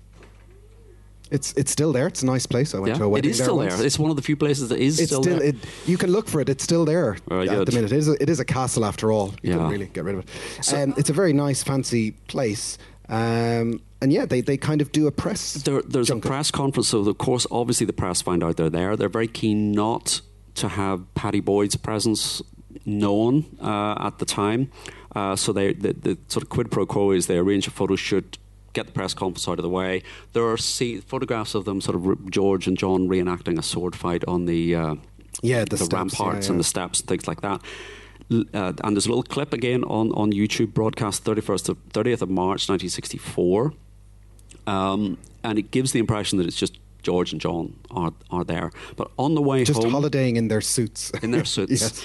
S1: It's still there. It's a nice place. I went to a wedding there.
S3: It is still
S1: once.
S3: there. It's one of the few places that is still there.
S1: You can look for it. It's still there at
S3: good.
S1: the minute. It is a castle after all. You can really get rid of it. So, it's a very nice, fancy place. And they kind of do a press.
S3: There's a press conference. So, of course, obviously the press find out they're there. They're very keen not to have Paddy Boyd's presence known at the time. So the sort of quid pro quo is they arrange a photo shoot, get the press conference out of the way. There are photographs of them, sort of George and John reenacting a sword fight on the
S1: steps,
S3: ramparts and the steps and things like that. And there's a little clip again on YouTube, broadcast 30th of March 1964, and it gives the impression that it's just George and John are there. But on the way home,
S1: just holidaying in their suits.
S3: In their suits.
S1: Yes.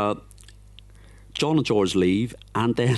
S3: John and George leave, and then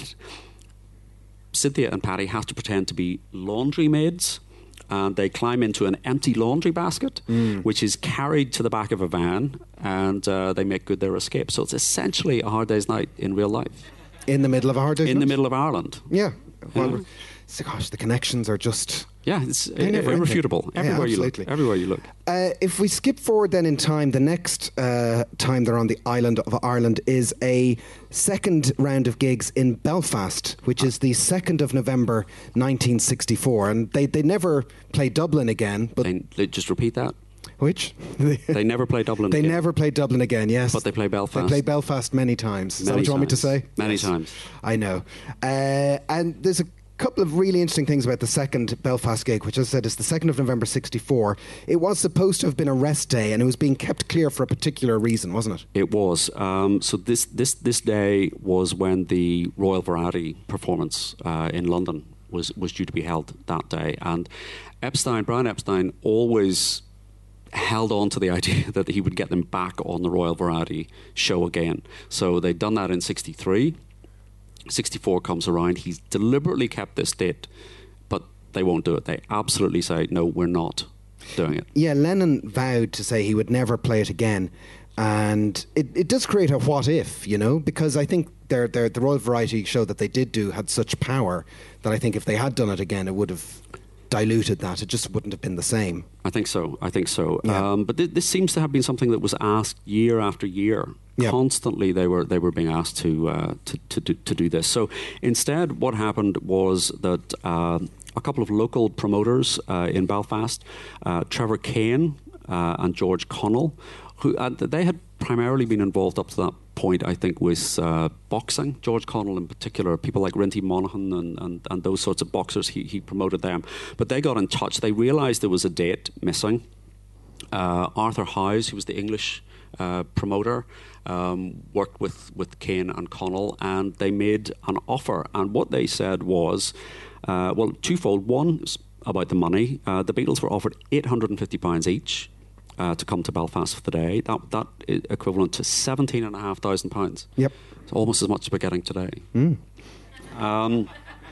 S3: Cynthia and Paddy have to pretend to be laundry maids, and they climb into an empty laundry basket, which is carried to the back of a van, and they make good their escape. So it's essentially a hard day's night in real life.
S1: In the middle of a hard day's night?
S3: In the middle of Ireland.
S1: Yeah. Well, gosh, the connections are just...
S3: Yeah, it's irrefutable. Everywhere you look.
S1: If we skip forward then in time, the next time they're on the island of Ireland is a second round of gigs in Belfast, which is the 2nd of November 1964. And they never play Dublin again. But
S3: they just repeat that.
S1: Which?
S3: They never play Dublin again.
S1: They never play Dublin again, yes.
S3: But they play Belfast.
S1: They play Belfast many times. Is that what you want me to say?
S3: Many times.
S1: I know. And there's a couple of really interesting things about the second Belfast gig, which, as I said, is the 2nd of November 64. It was supposed to have been a rest day, and it was being kept clear for a particular reason, wasn't it?
S3: It was. So this day was when the Royal Variety performance in London was due to be held that day, and Brian Epstein always held on to the idea that he would get them back on the Royal Variety show again. So they'd done that in 63. 64 comes around. He's deliberately kept this date, but they won't do it. They absolutely say, no, we're not doing it.
S1: Yeah, Lennon vowed to say he would never play it again. And it does create a what if, because I think the Royal Variety show that they did do had such power that I think if they had done it again, it would have diluted that. It just wouldn't have been the same.
S3: I think so.
S1: Yeah.
S3: But this seems to have been something that was asked year after year.
S1: Yeah.
S3: Constantly, they were being asked to do this. So instead, what happened was that a couple of local promoters in Belfast, Trevor Kane and George Connell, who they had primarily been involved up to that point, I think, with boxing. George Connell in particular, people like Rinty Monaghan and those sorts of boxers, he promoted them. But they got in touch. They realised there was a date missing. Arthur Howes, who was the English promoter, worked with Kane and Connell, and they made an offer. And what they said was, twofold. One is about the money. The Beatles were offered £850 each to come to Belfast for the day. That is equivalent to £17,500.
S1: Yep.
S3: It's almost as much as we're getting today.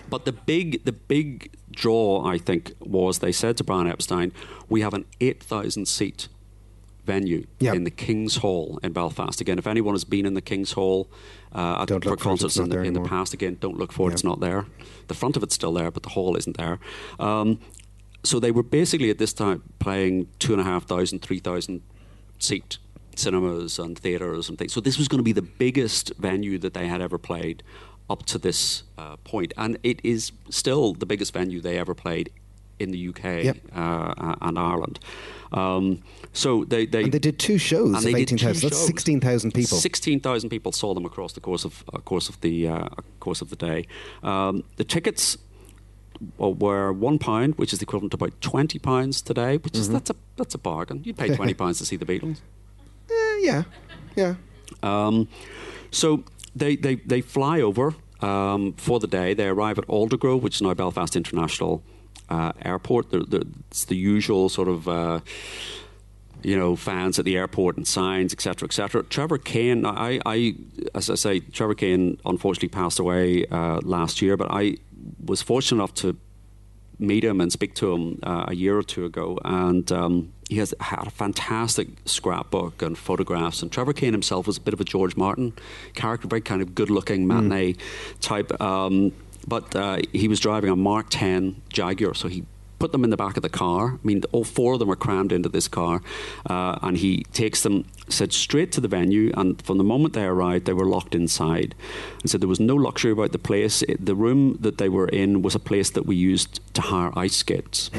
S3: But the big draw, I think, was they said to Brian Epstein, we have an 8,000 seat venue in the King's Hall in Belfast. Again, if anyone has been in the King's Hall for concerts in the past, again, don't look for it, it's not there. The front of it's still there, but the hall isn't there. So they were basically at this time playing 2,500, 3,000 seat cinemas and theatres and things. So this was going to be the biggest venue that they had ever played up to this point. And it is still the biggest venue they ever played in the UK and Ireland. So they did
S1: 2 shows of 18,000. That's 16,000 people.
S3: 16,000 people saw them across the course of the day. The tickets were £1, which is the equivalent to about £20 today, which is that's a bargain. You'd pay £20 to see the Beatles.
S1: Yeah.
S3: So they fly over for the day. They arrive at Aldergrove, which is now Belfast International Airport. It's the usual sort of fans at the airport and signs, etc., etc. Trevor Kane, as I say, Trevor Kane unfortunately passed away last year, but I was fortunate enough to meet him and speak to him a year or two ago, and he had a fantastic scrapbook and photographs. And Trevor Kane himself was a bit of a George Martin character, very kind of good-looking matinee type. But he was driving a Mark 10 Jaguar, so he put them in the back of the car. I mean, all 4 of them are crammed into this car, and he takes them, said, straight to the venue. And from the moment they arrived, they were locked inside, and said there was no luxury about the place. The room that they were in was a place that we used to hire ice skates.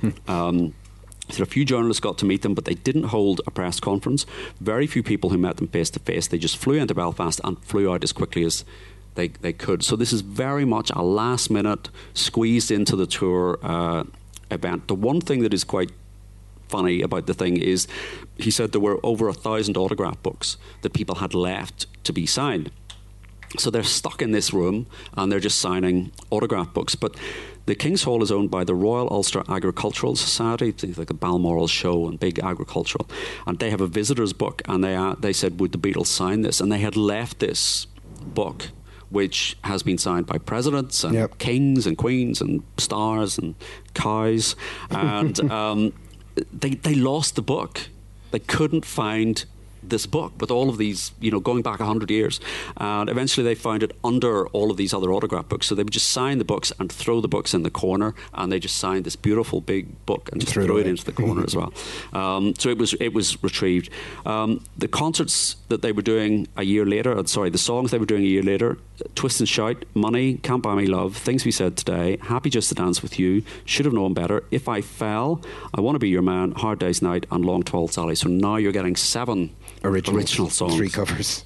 S3: So a few journalists got to meet them, but they didn't hold a press conference. Very few people who met them face to face. They just flew into Belfast and flew out as quickly as they could. So this is very much a last minute, squeezed into the tour event. The one thing that is quite funny about the thing is, he said there were over 1,000 autograph books that people had left to be signed. So they're stuck in this room and they're just signing autograph books. But the King's Hall is owned by the Royal Ulster Agricultural Society, things like the Balmoral Show and big agricultural. And they have a visitor's book, and they said, would the Beatles sign this? And they had left this book, which has been signed by presidents and kings and queens and stars and cows. And they lost the book. They couldn't find this book with all of these, going back 100 years. And eventually they found it under all of these other autograph books. So they would just sign the books and throw the books in the corner, and they just signed this beautiful big book and just threw it into the corner as well. So it was retrieved. The concerts that they were doing the songs they were doing a year later, Twist and Shout, Money, Can't Buy Me Love, Things We Said Today, Happy Just to Dance With You, Should Have Known Better, If I Fell, I Want to Be Your Man, Hard Day's Night, and Long Tall Sally. So now you're getting 7 original songs.
S1: 3 covers.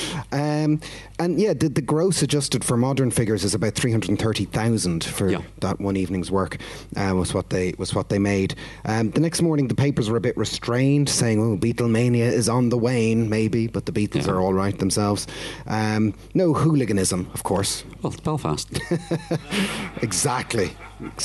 S1: The gross adjusted for modern figures is about 330,000 for that one evening's work. Was what they made. The next morning, the papers were a bit restrained, saying, "Oh, Beatlemania is on the wane, maybe," but the Beatles are all right themselves. No hooliganism, of course.
S3: Well, it's Belfast.
S1: Exactly.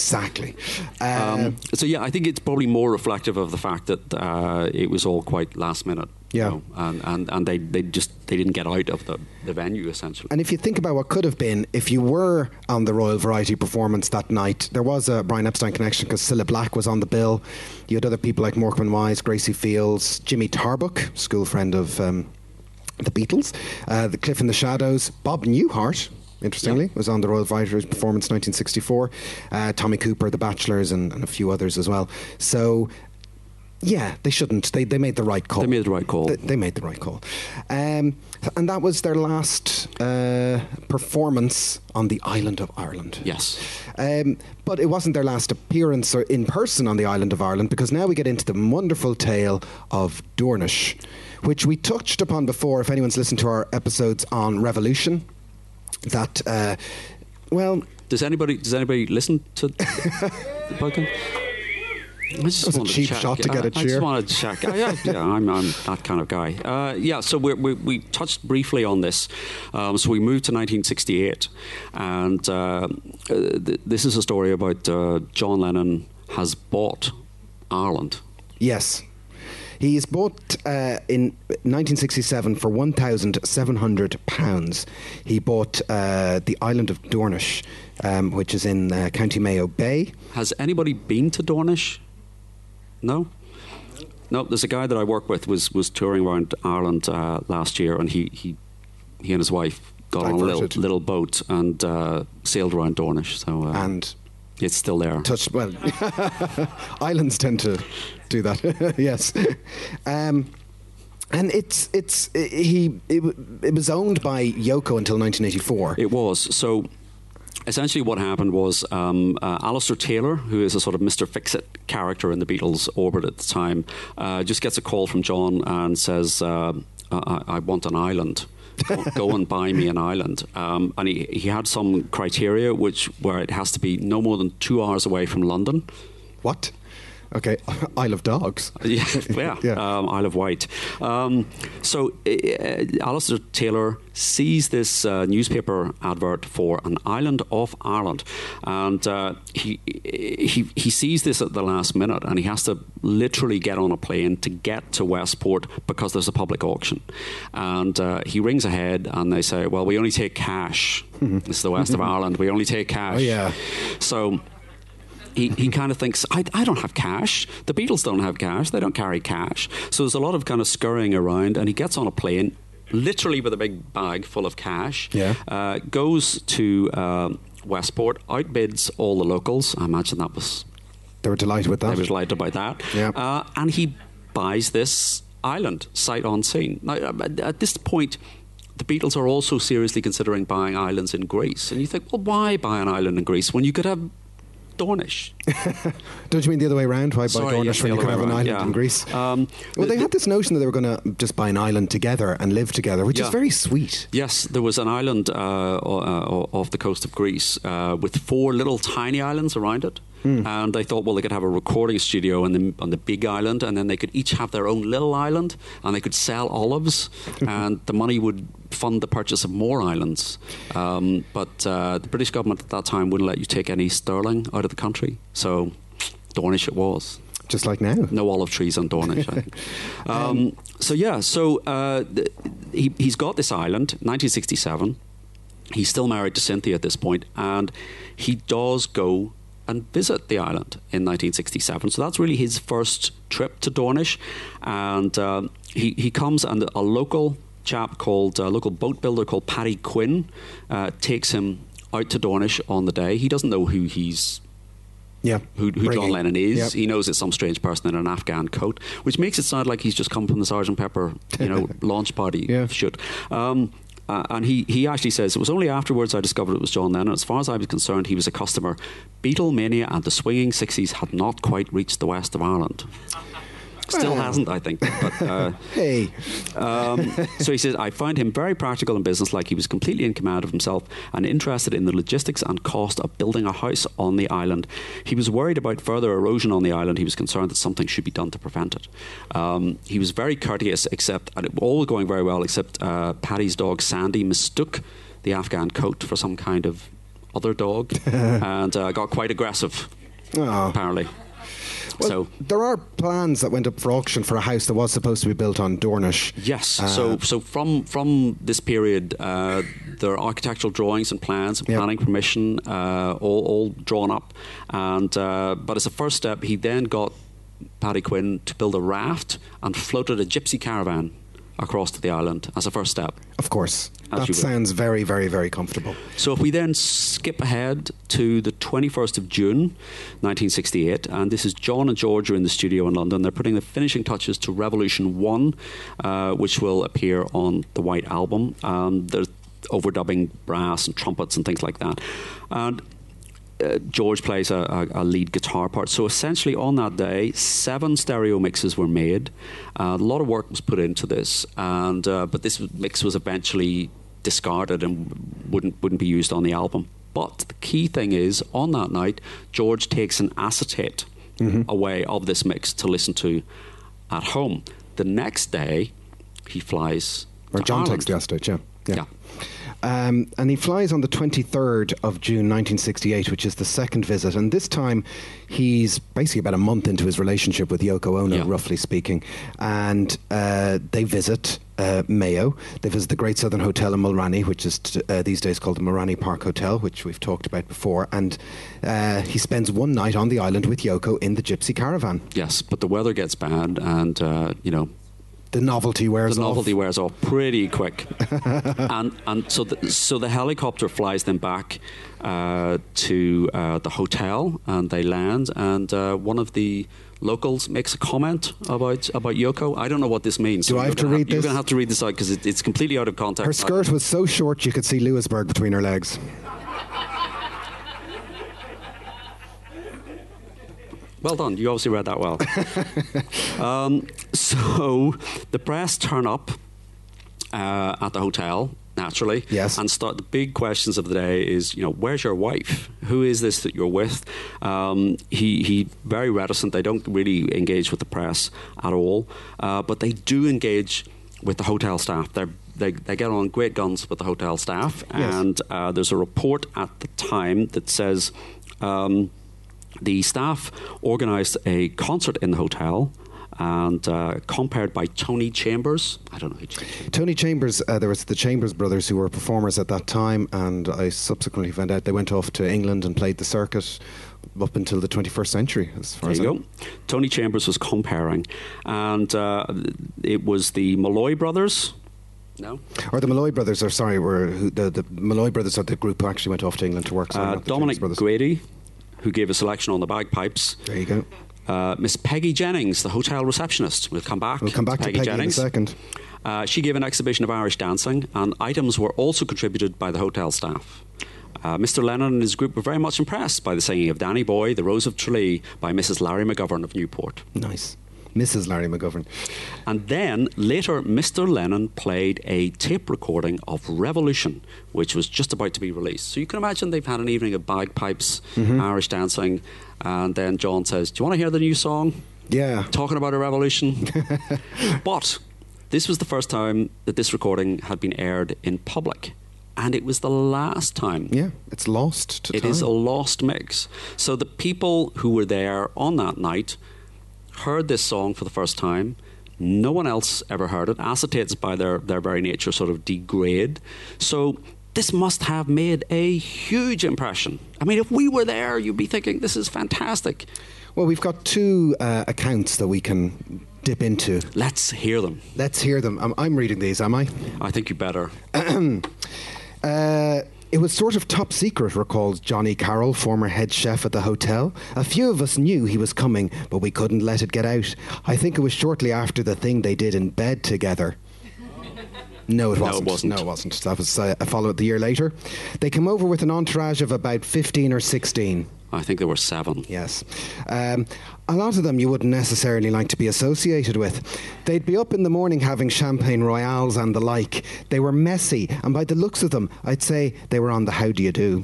S3: I think it's probably more reflective of the fact that it was all quite last minute. And they didn't get out of the venue, essentially.
S1: And if you think about what could have been, if you were on the Royal Variety performance that night, there was a Brian Epstein connection because Cilla Black was on the bill. You had other people like Morecambe Wise, Gracie Fields, Jimmy Tarbuck, school friend of the Beatles, the Cliff in the Shadows, Bob Newhart, interestingly, was on the Royal Variety performance 1964, Tommy Cooper, The Bachelors, and a few others as well. So... yeah, they shouldn't. They made the right call.
S3: They made the right call.
S1: They made the right call. And that was their last performance on the island of Ireland.
S3: Yes.
S1: But it wasn't their last appearance in person on the island of Ireland, because now we get into the wonderful tale of Dornish, which we touched upon before, if anyone's listened to our episodes on Revolution. That,
S3: Does anybody listen to the podcast?
S1: It was a cheap shot to get a cheer.
S3: I just wanted to check. I'm that kind of guy. So we touched briefly on this. So we moved to 1968, and this is a story about John Lennon has bought Ireland.
S1: Yes. He is bought in 1967 for £1,700. He bought the island of Dornish, which is in County Mayo Bay.
S3: Has anybody been to Dornish? No? No, there's a guy that I work with was touring around Ireland last year, and he and his wife got on a little boat and sailed around Dornish. So
S1: and
S3: it's still there.
S1: Islands tend to do that. Yes, and it was owned by Yoko until 1984.
S3: It was. So essentially what happened was Alistair Taylor, who is a sort of Mr. Fix-It character in the Beatles' orbit at the time, just gets a call from John and says, I want an island. Go and buy me an island. And he had some criteria where it has to be no more than 2 hours away from London.
S1: What? Okay, Isle of Dogs.
S3: Yeah. Isle of Wight. So Alistair Taylor sees this newspaper advert for an island off Ireland, and he sees this at the last minute, and he has to literally get on a plane to get to Westport because there's a public auction. And he rings ahead, and they say, well, we only take cash. This is the west of Ireland. We only take cash.
S1: Oh, yeah.
S3: So he kind of thinks, I don't have cash. The Beatles don't have cash. They don't carry cash. So there's a lot of kind of scurrying around, and he gets on a plane, literally with a big bag full of cash, goes to Westport, outbids all the locals. I imagine that was...
S1: They were delighted with that.
S3: They were delighted about that.
S1: Yeah.
S3: And he buys this island, sight unseen. Now, at this point, the Beatles are also seriously considering buying islands in Greece. And you think, well, why buy an island in Greece when you could have Dornish?
S1: Don't you mean the other way around? Why buy Dornish when you could have an island in Greece? Well, they had this notion that they were going to just buy an island together and live together, which is very sweet.
S3: Yes, there was an island off the coast of Greece with 4 little tiny islands around it. And they thought, well, they could have a recording studio on the big island, and then they could each have their own little island, and they could sell olives, and the money would fund the purchase of more islands. But the British government at that time wouldn't let you take any sterling out of the country, so Dornish it was.
S1: Just like now.
S3: No olive trees on Dornish, I think. He's got this island, 1967. He's still married to Cynthia at this point, and he does go and visit the island in 1967. So that's really his first trip to Dornish. And he comes, and a local chap called, a local boat builder called Paddy Quinn takes him out to Dornish on the day. He doesn't know who he's... Who John Lennon is. Yep. He knows it's some strange person in an Afghan coat, which makes it sound like he's just come from the Sgt. Pepper, launch party shoot. And he actually says, it was only afterwards I discovered it was John Lennon. As far as I was concerned, he was a customer. Beatlemania and the swinging 60s had not quite reached the west of Ireland. Still hasn't, I think. But,
S1: hey.
S3: So he says, I found him very practical and businesslike. He was completely in command of himself and interested in the logistics and cost of building a house on the island. He was worried about further erosion on the island. He was concerned that something should be done to prevent it. He was very courteous, and it was all going very well, except Paddy's dog Sandy mistook the Afghan coat for some kind of other dog and got quite aggressive, apparently.
S1: Well, there are plans that went up for auction for a house that was supposed to be built on Dornish.
S3: Yes. So from this period, there are architectural drawings and plans and planning permission, all drawn up. And but as a first step, he then got Paddy Quinn to build a raft and floated a gypsy caravan across to the island as a first step.
S1: Of course. That sounds very, very, very comfortable.
S3: So if we then skip ahead to the 21st of June, 1968, and this is John and George are in the studio in London. They're putting the finishing touches to Revolution 1, which will appear on the White Album. There's overdubbing brass and trumpets and things like that. And George plays a lead guitar part. So essentially on that day, 7 stereo mixes were made. A lot of work was put into this, and but this mix was eventually discarded and wouldn't be used on the album. But the key thing is, on that night, George takes an acetate away of this mix to listen to at home. The next day, he flies
S1: to John
S3: Ireland.
S1: Takes the acetate, yeah. And he flies on the 23rd of June 1968, which is the second visit. And this time, he's basically about a month into his relationship with Yoko Ono, roughly speaking. And they visit Mayo. They visit the Great Southern Hotel in Mulranny, which is these days called the Mulranny Park Hotel, which we've talked about before. And he spends one night on the island with Yoko in the Gypsy Caravan.
S3: Yes, but the weather gets bad, and
S1: the novelty wears
S3: off pretty quick. and so the helicopter flies them back to the hotel, and they land, and one of the locals makes a comment about Yoko. I don't know what this means.
S1: Do I have to read this?
S3: You're going to have to read this out because it's completely out of context.
S1: Her skirt was so short you could see Lewisburg between her legs.
S3: Well done. You obviously read that well. So the press turn up at the hotel, naturally.
S1: Yes.
S3: And start the big questions of the day is, where's your wife? Who is this that you're with? He very reticent. They don't really engage with the press at all. But they do engage with the hotel staff. They get on great guns with the hotel staff.
S1: Yes.
S3: And there's a report at the time that says the staff organised a concert in the hotel, and compared by Tony Chambers. I don't know who
S1: Tony Chambers. There was the Chambers brothers who were performers at that time, and I subsequently found out they went off to England and played the circuit up until the 21st century, as far as I know.
S3: Tony Chambers was comparing, and it was the Malloy brothers. No?
S1: Or the Malloy brothers, the Malloy brothers are the group who actually went off to England to work.
S3: Dominic Grady, who gave a selection on the bagpipes.
S1: There you go.
S3: Miss Peggy Jennings, the hotel receptionist. We'll come back.
S1: We'll come back to Peggy Jennings in a second.
S3: She gave an exhibition of Irish dancing, and items were also contributed by the hotel staff. Mr. Lennon and his group were very much impressed by the singing of Danny Boy, The Rose of Tralee by Mrs. Larry McGovern of Newport.
S1: Nice. Mrs. Larry McGovern.
S3: And then later, Mr. Lennon played a tape recording of Revolution, which was just about to be released. So you can imagine they've had an evening of bagpipes, Irish dancing, and then John says, "Do you want to hear the new song?"
S1: Yeah.
S3: Talking about a revolution. But this was the first time that this recording had been aired in public. And it was the last time.
S1: Yeah, it's lost to time.
S3: It is a lost mix. So the people who were there on that night heard this song for the first time. No one else ever heard it. Acetates, by their very nature, sort of degrade. So this must have made a huge impression. I mean, if we were there, you'd be thinking, this is fantastic.
S1: Well, we've got two accounts that we can dip into.
S3: Let's hear them.
S1: Let's hear them. I'm reading these, am I?
S3: I think you better.
S1: It was sort of top secret, recalls Johnny Carroll, former head chef at the hotel. A few of us knew he was coming, but we couldn't let it get out. I think it was shortly after the thing they did in bed together. No, it wasn't. No, it wasn't. That was a follow-up the year later. They came over with an entourage of about 15 or 16.
S3: I think there were 7.
S1: Yes. A lot of them you wouldn't necessarily like to be associated with. They'd be up in the morning having champagne royales and the like. They were messy, and by the looks of them, I'd say they were on the how do you do.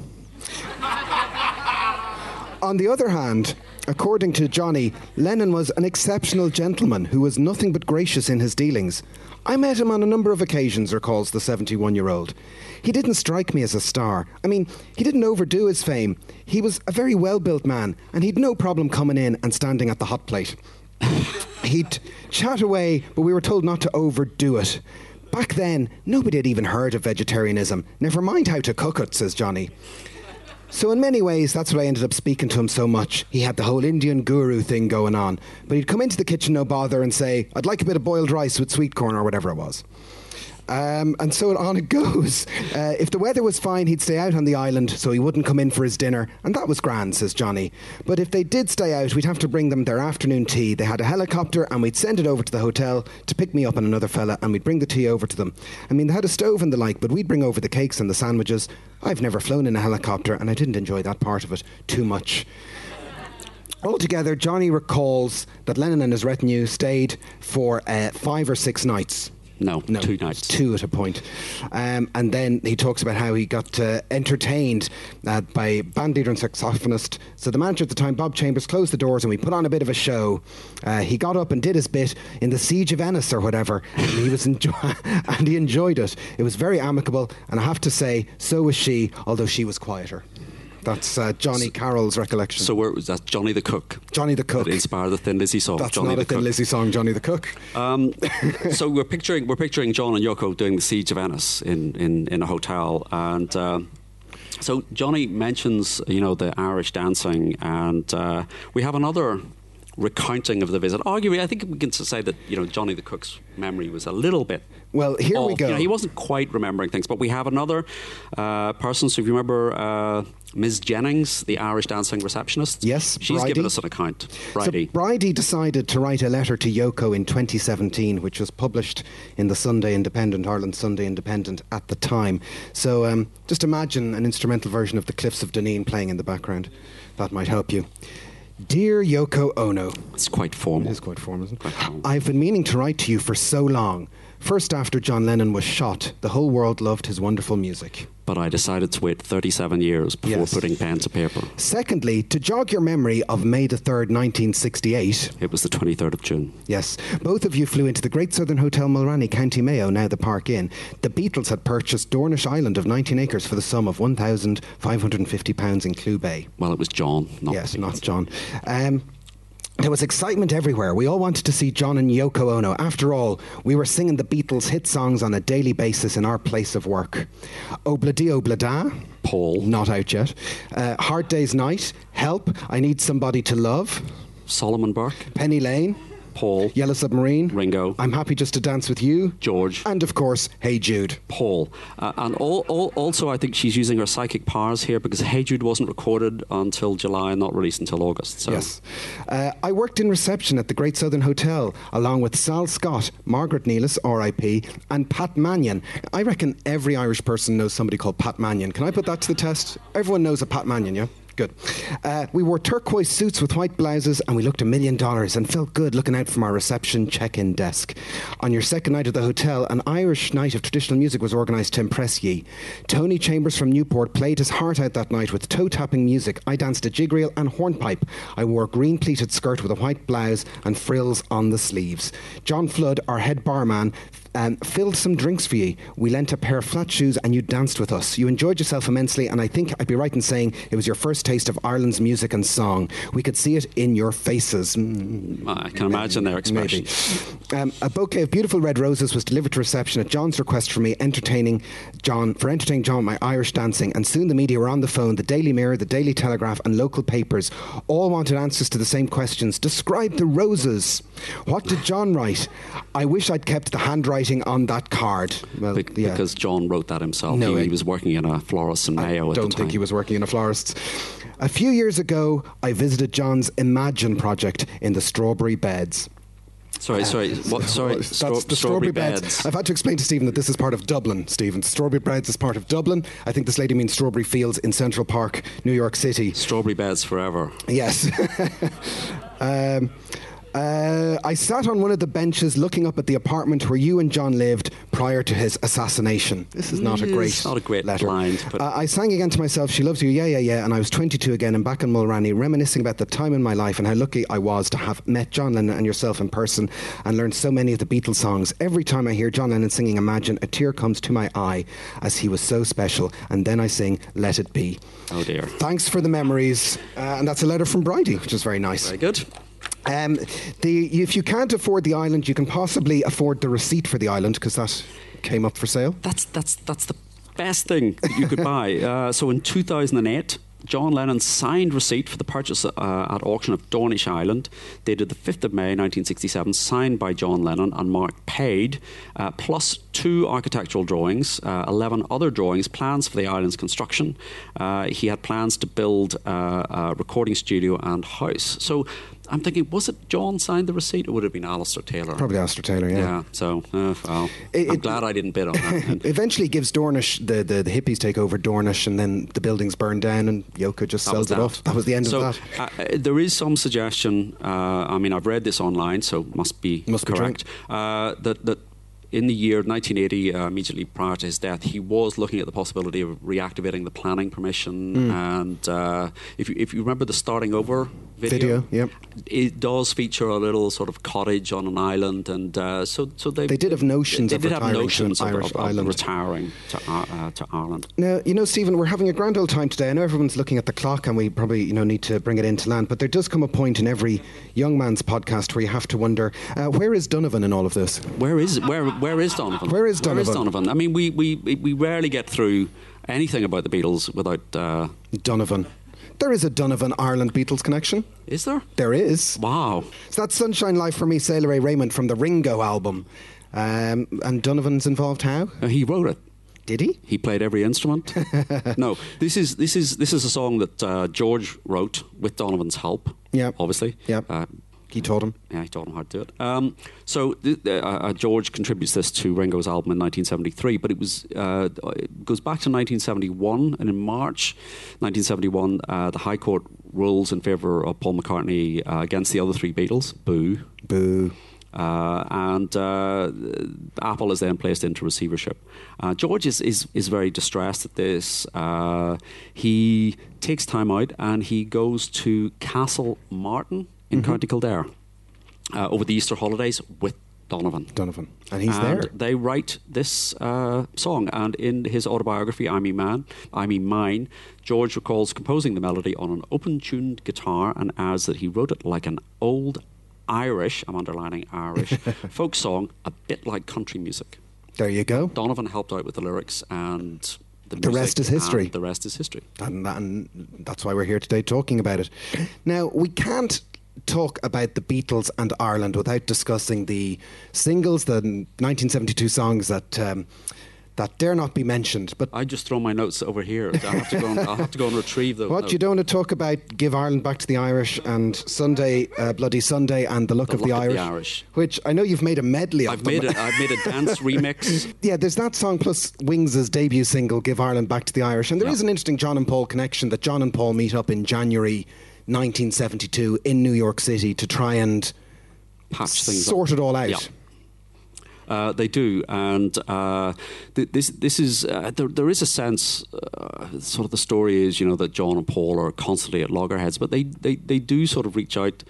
S1: On the other hand, according to Johnny, Lennon was an exceptional gentleman who was nothing but gracious in his dealings. I met him on a number of occasions, recalls the 71-year-old. He didn't strike me as a star. I mean, he didn't overdo his fame. He was a very well-built man, and he'd no problem coming in and standing at the hot plate. He'd chat away, but we were told not to overdo it. Back then, nobody had even heard of vegetarianism. Never mind how to cook it, says Johnny. So in many ways, that's what I ended up speaking to him so much. He had the whole Indian guru thing going on. But he'd come into the kitchen no bother and say, "I'd like a bit of boiled rice with sweet corn," or whatever it was. And so on it goes. If the weather was fine, he'd stay out on the island so he wouldn't come in for his dinner. And that was grand, says Johnny. But if they did stay out, we'd have to bring them their afternoon tea. They had a helicopter and we'd send it over to the hotel to pick me up and another fella, and we'd bring the tea over to them. I mean, they had a stove and the like, but we'd bring over the cakes and the sandwiches. I've never flown in a helicopter and I didn't enjoy that part of it too much. Altogether, Johnny recalls that Lennon and his retinue stayed for 5 or 6 nights.
S3: No, 2 nights.
S1: 2 at a point. And then he talks about how he got entertained by band leader and saxophonist. So the manager at the time, Bob Chambers, closed the doors and we put on a bit of a show. He got up and did his bit in the Siege of Ennis or whatever, and he enjoyed it. It was very amicable, and I have to say, so was she, although she was quieter. That's Johnny Carroll's recollection.
S3: So was that Johnny the Cook?
S1: Johnny the Cook.
S3: That inspired the Thin Lizzy song.
S1: That's
S3: Johnny
S1: not
S3: the
S1: a Thin
S3: Cook.
S1: Lizzy song, Johnny the Cook.
S3: So we're picturing John and Yoko doing the Siege of Ennis in a hotel, and so Johnny mentions the Irish dancing, and we have another recounting of the visit. Arguably, I think we can say that Johnny the Cook's memory was a little bit.
S1: Well, here
S3: off.
S1: we go.
S3: He wasn't quite remembering things, but we have another person. So if you remember Ms. Jennings, the Irish dancing receptionist,
S1: yes,
S3: she's
S1: Bridie.
S3: given us an account. Bridie.
S1: So Bridie decided to write a letter to Yoko in 2017, which was published in the Sunday Independent, Ireland Sunday Independent at the time. So just imagine an instrumental version of the Cliffs of Dooneen playing in the background. That might help you. Dear Yoko Ono.
S3: It's quite formal.
S1: It is quite formal, isn't it? I've been meaning to write to you for so long. First, after John Lennon was shot, the whole world loved his wonderful music.
S3: But I decided to wait 37 years before putting pen to paper.
S1: Secondly, to jog your memory of May the 3rd, 1968.
S3: It was the 23rd of June.
S1: Yes. Both of you flew into the Great Southern Hotel Mulranny, County Mayo, now the Park Inn. The Beatles had purchased Dornish Island of 19 acres for the sum of £1,550 in Clew Bay.
S3: Well, it was John, not
S1: Yes, not John. There was excitement everywhere. We all wanted to see John and Yoko Ono. After all, we were singing the Beatles' hit songs on a daily basis in our place of work. Obladi Oblada.
S3: Paul.
S1: Not out yet. Hard Day's Night. Help. I Need Somebody to Love.
S3: Solomon Burke.
S1: Penny Lane.
S3: Paul.
S1: Yellow Submarine.
S3: Ringo.
S1: I'm Happy Just to Dance with You.
S3: George.
S1: And of course, Hey Jude.
S3: Paul. And also I think she's using her psychic powers here, because Hey Jude wasn't recorded until July and not released until August. So.
S1: Yes. I worked in reception at the Great Southern Hotel along with Sal Scott, Margaret Nealis, R.I.P., and Pat Mannion. I reckon every Irish person knows somebody called Pat Mannion. Can I put that to the test? Everyone knows a Pat Mannion, yeah? Good. We wore turquoise suits with white blouses, and we looked $1 million and felt good looking out from our reception check-in desk. On your second night at the hotel, an Irish night of traditional music was organised to impress ye. Tony Chambers from Newport played his heart out that night with toe-tapping music. I danced a jig reel and hornpipe. I wore a green pleated skirt with a white blouse and frills on the sleeves. John Flood, our head barman, filled some drinks for you. We lent a pair of flat shoes and you danced with us. You enjoyed yourself immensely, and I think I'd be right in saying it was your first taste of Ireland's music and song. We could see it in your faces.
S3: I can imagine their expressions.
S1: A bouquet of beautiful red roses was delivered to reception at John's request for me, entertaining John with my Irish dancing, and soon the media were on the phone. The Daily Mirror, the Daily Telegraph and local papers all wanted answers to the same questions. Describe the roses. What did John write? I wish I'd kept the handwriting on that card. Well,
S3: because John wrote that himself.
S1: No,
S3: he was working in a florist in Mayo at the time.
S1: I don't think he was working in a florist's. A few years ago, I visited John's Imagine project in the Strawberry Beds.
S3: Sorry. What? Sorry.
S1: That's the Strawberry Beds. I've had to explain to Stephen that this is part of Dublin, Stephen. Strawberry Beds is part of Dublin. I think this lady means Strawberry Fields in Central Park, New York City.
S3: Strawberry Beds forever.
S1: Yes. I sat on one of the benches looking up at the apartment where you and John lived prior to his assassination. This is not a great
S3: letter. Line,
S1: I sang again to myself, She Loves You, Yeah, Yeah, Yeah, and I was 22 again and back in Mulranny, reminiscing about the time in my life and how lucky I was to have met John Lennon and yourself in person and learned so many of the Beatles songs. Every time I hear John Lennon singing Imagine, a tear comes to my eye as he was so special, and then I sing Let It Be.
S3: Oh dear.
S1: Thanks for the memories. And that's a letter from Bridie, which is very nice.
S3: Very good.
S1: If you can't afford the island, you can possibly afford the receipt for the island, because that came up for sale.
S3: That's the best thing that you could buy. So in 2008, John Lennon signed receipt for the purchase at auction of Dornish Island, dated the 5th of May 1967, signed by John Lennon and Mark paid, plus 2 architectural drawings, 11 other drawings, plans for the island's construction. He had plans to build a recording studio and house. So I'm thinking, was it John signed the receipt, or would it have been Alistair Taylor?
S1: Probably Alistair Taylor, yeah.
S3: Yeah, so, well, I'm glad I didn't bid on that.
S1: Eventually gives Dornish, the hippies take over Dornish, and then the buildings burn down and Yoko just sells it off. That was the end of that.
S3: There is some suggestion, I've read this online, so must be correct, that in the year 1980, immediately prior to his death, he was looking at the possibility of reactivating the planning permission. And if you remember the Starting Over video,
S1: yep.
S3: It does feature a little sort of cottage on an island, and so they
S1: did have notions of
S3: retiring
S1: to an Irish island.
S3: Retiring to Ireland.
S1: Now, Stephen, we're having a grand old time today. I know everyone's looking at the clock, and we probably need to bring it into land. But there does come a point in every young man's podcast where you have to wonder, where is Donovan in all of this?
S3: Where is Donovan?
S1: Where is Donovan?
S3: I mean, we rarely get through anything about the Beatles without
S1: Donovan. There is a Donovan Ireland Beatles connection.
S3: Is there?
S1: There is.
S3: Wow.
S1: It's that Sunshine Life for Me, Sailor Ray Raymond from the Ringo album. And Donovan's involved how?
S3: He wrote it.
S1: Did he?
S3: He played every instrument. No, this is a song that George wrote with Donovan's help. Yeah, obviously.
S1: Yeah. He taught him.
S3: Yeah, he taught him how to do it. So George contributes this to Ringo's album in 1973, but it goes back to 1971, and in March 1971, the High Court rules in favour of Paul McCartney against the other three Beatles. Boo.
S1: Boo.
S3: And Apple is then placed into receivership. George is very distressed at this. He takes time out and he goes to Castle Martin in County Kildare over the Easter holidays with Donovan.
S1: And he's there.
S3: They write this song, and in his autobiography, I Mean Mine, George recalls composing the melody on an open-tuned guitar and adds that he wrote it like an old Irish, I'm underlining Irish, folk song, a bit like country music.
S1: There you go.
S3: Donovan helped out with the lyrics, and
S1: the rest is history.
S3: The rest is history.
S1: And that's why we're here today talking about it. Now, we can't talk about the Beatles and Ireland without discussing the singles, the 1972 songs that dare not be mentioned. But
S3: I just throw my notes over here. I'll have to go and retrieve those.
S1: What, you don't want to talk about Give Ireland Back to the Irish and Sunday, Bloody Sunday, and The Look of the Irish, which I know you've made a medley of.
S3: I've made a dance remix.
S1: Yeah, there's that song plus Wings' debut single, Give Ireland Back to the Irish. And there is an interesting John and Paul connection that John and Paul meet up in January 1972 in New York City to try and
S3: patch things
S1: sort it all out.
S3: Yeah. They do, and this is there is a sense. Sort of the story is, that John and Paul are constantly at loggerheads, but they do sort of reach out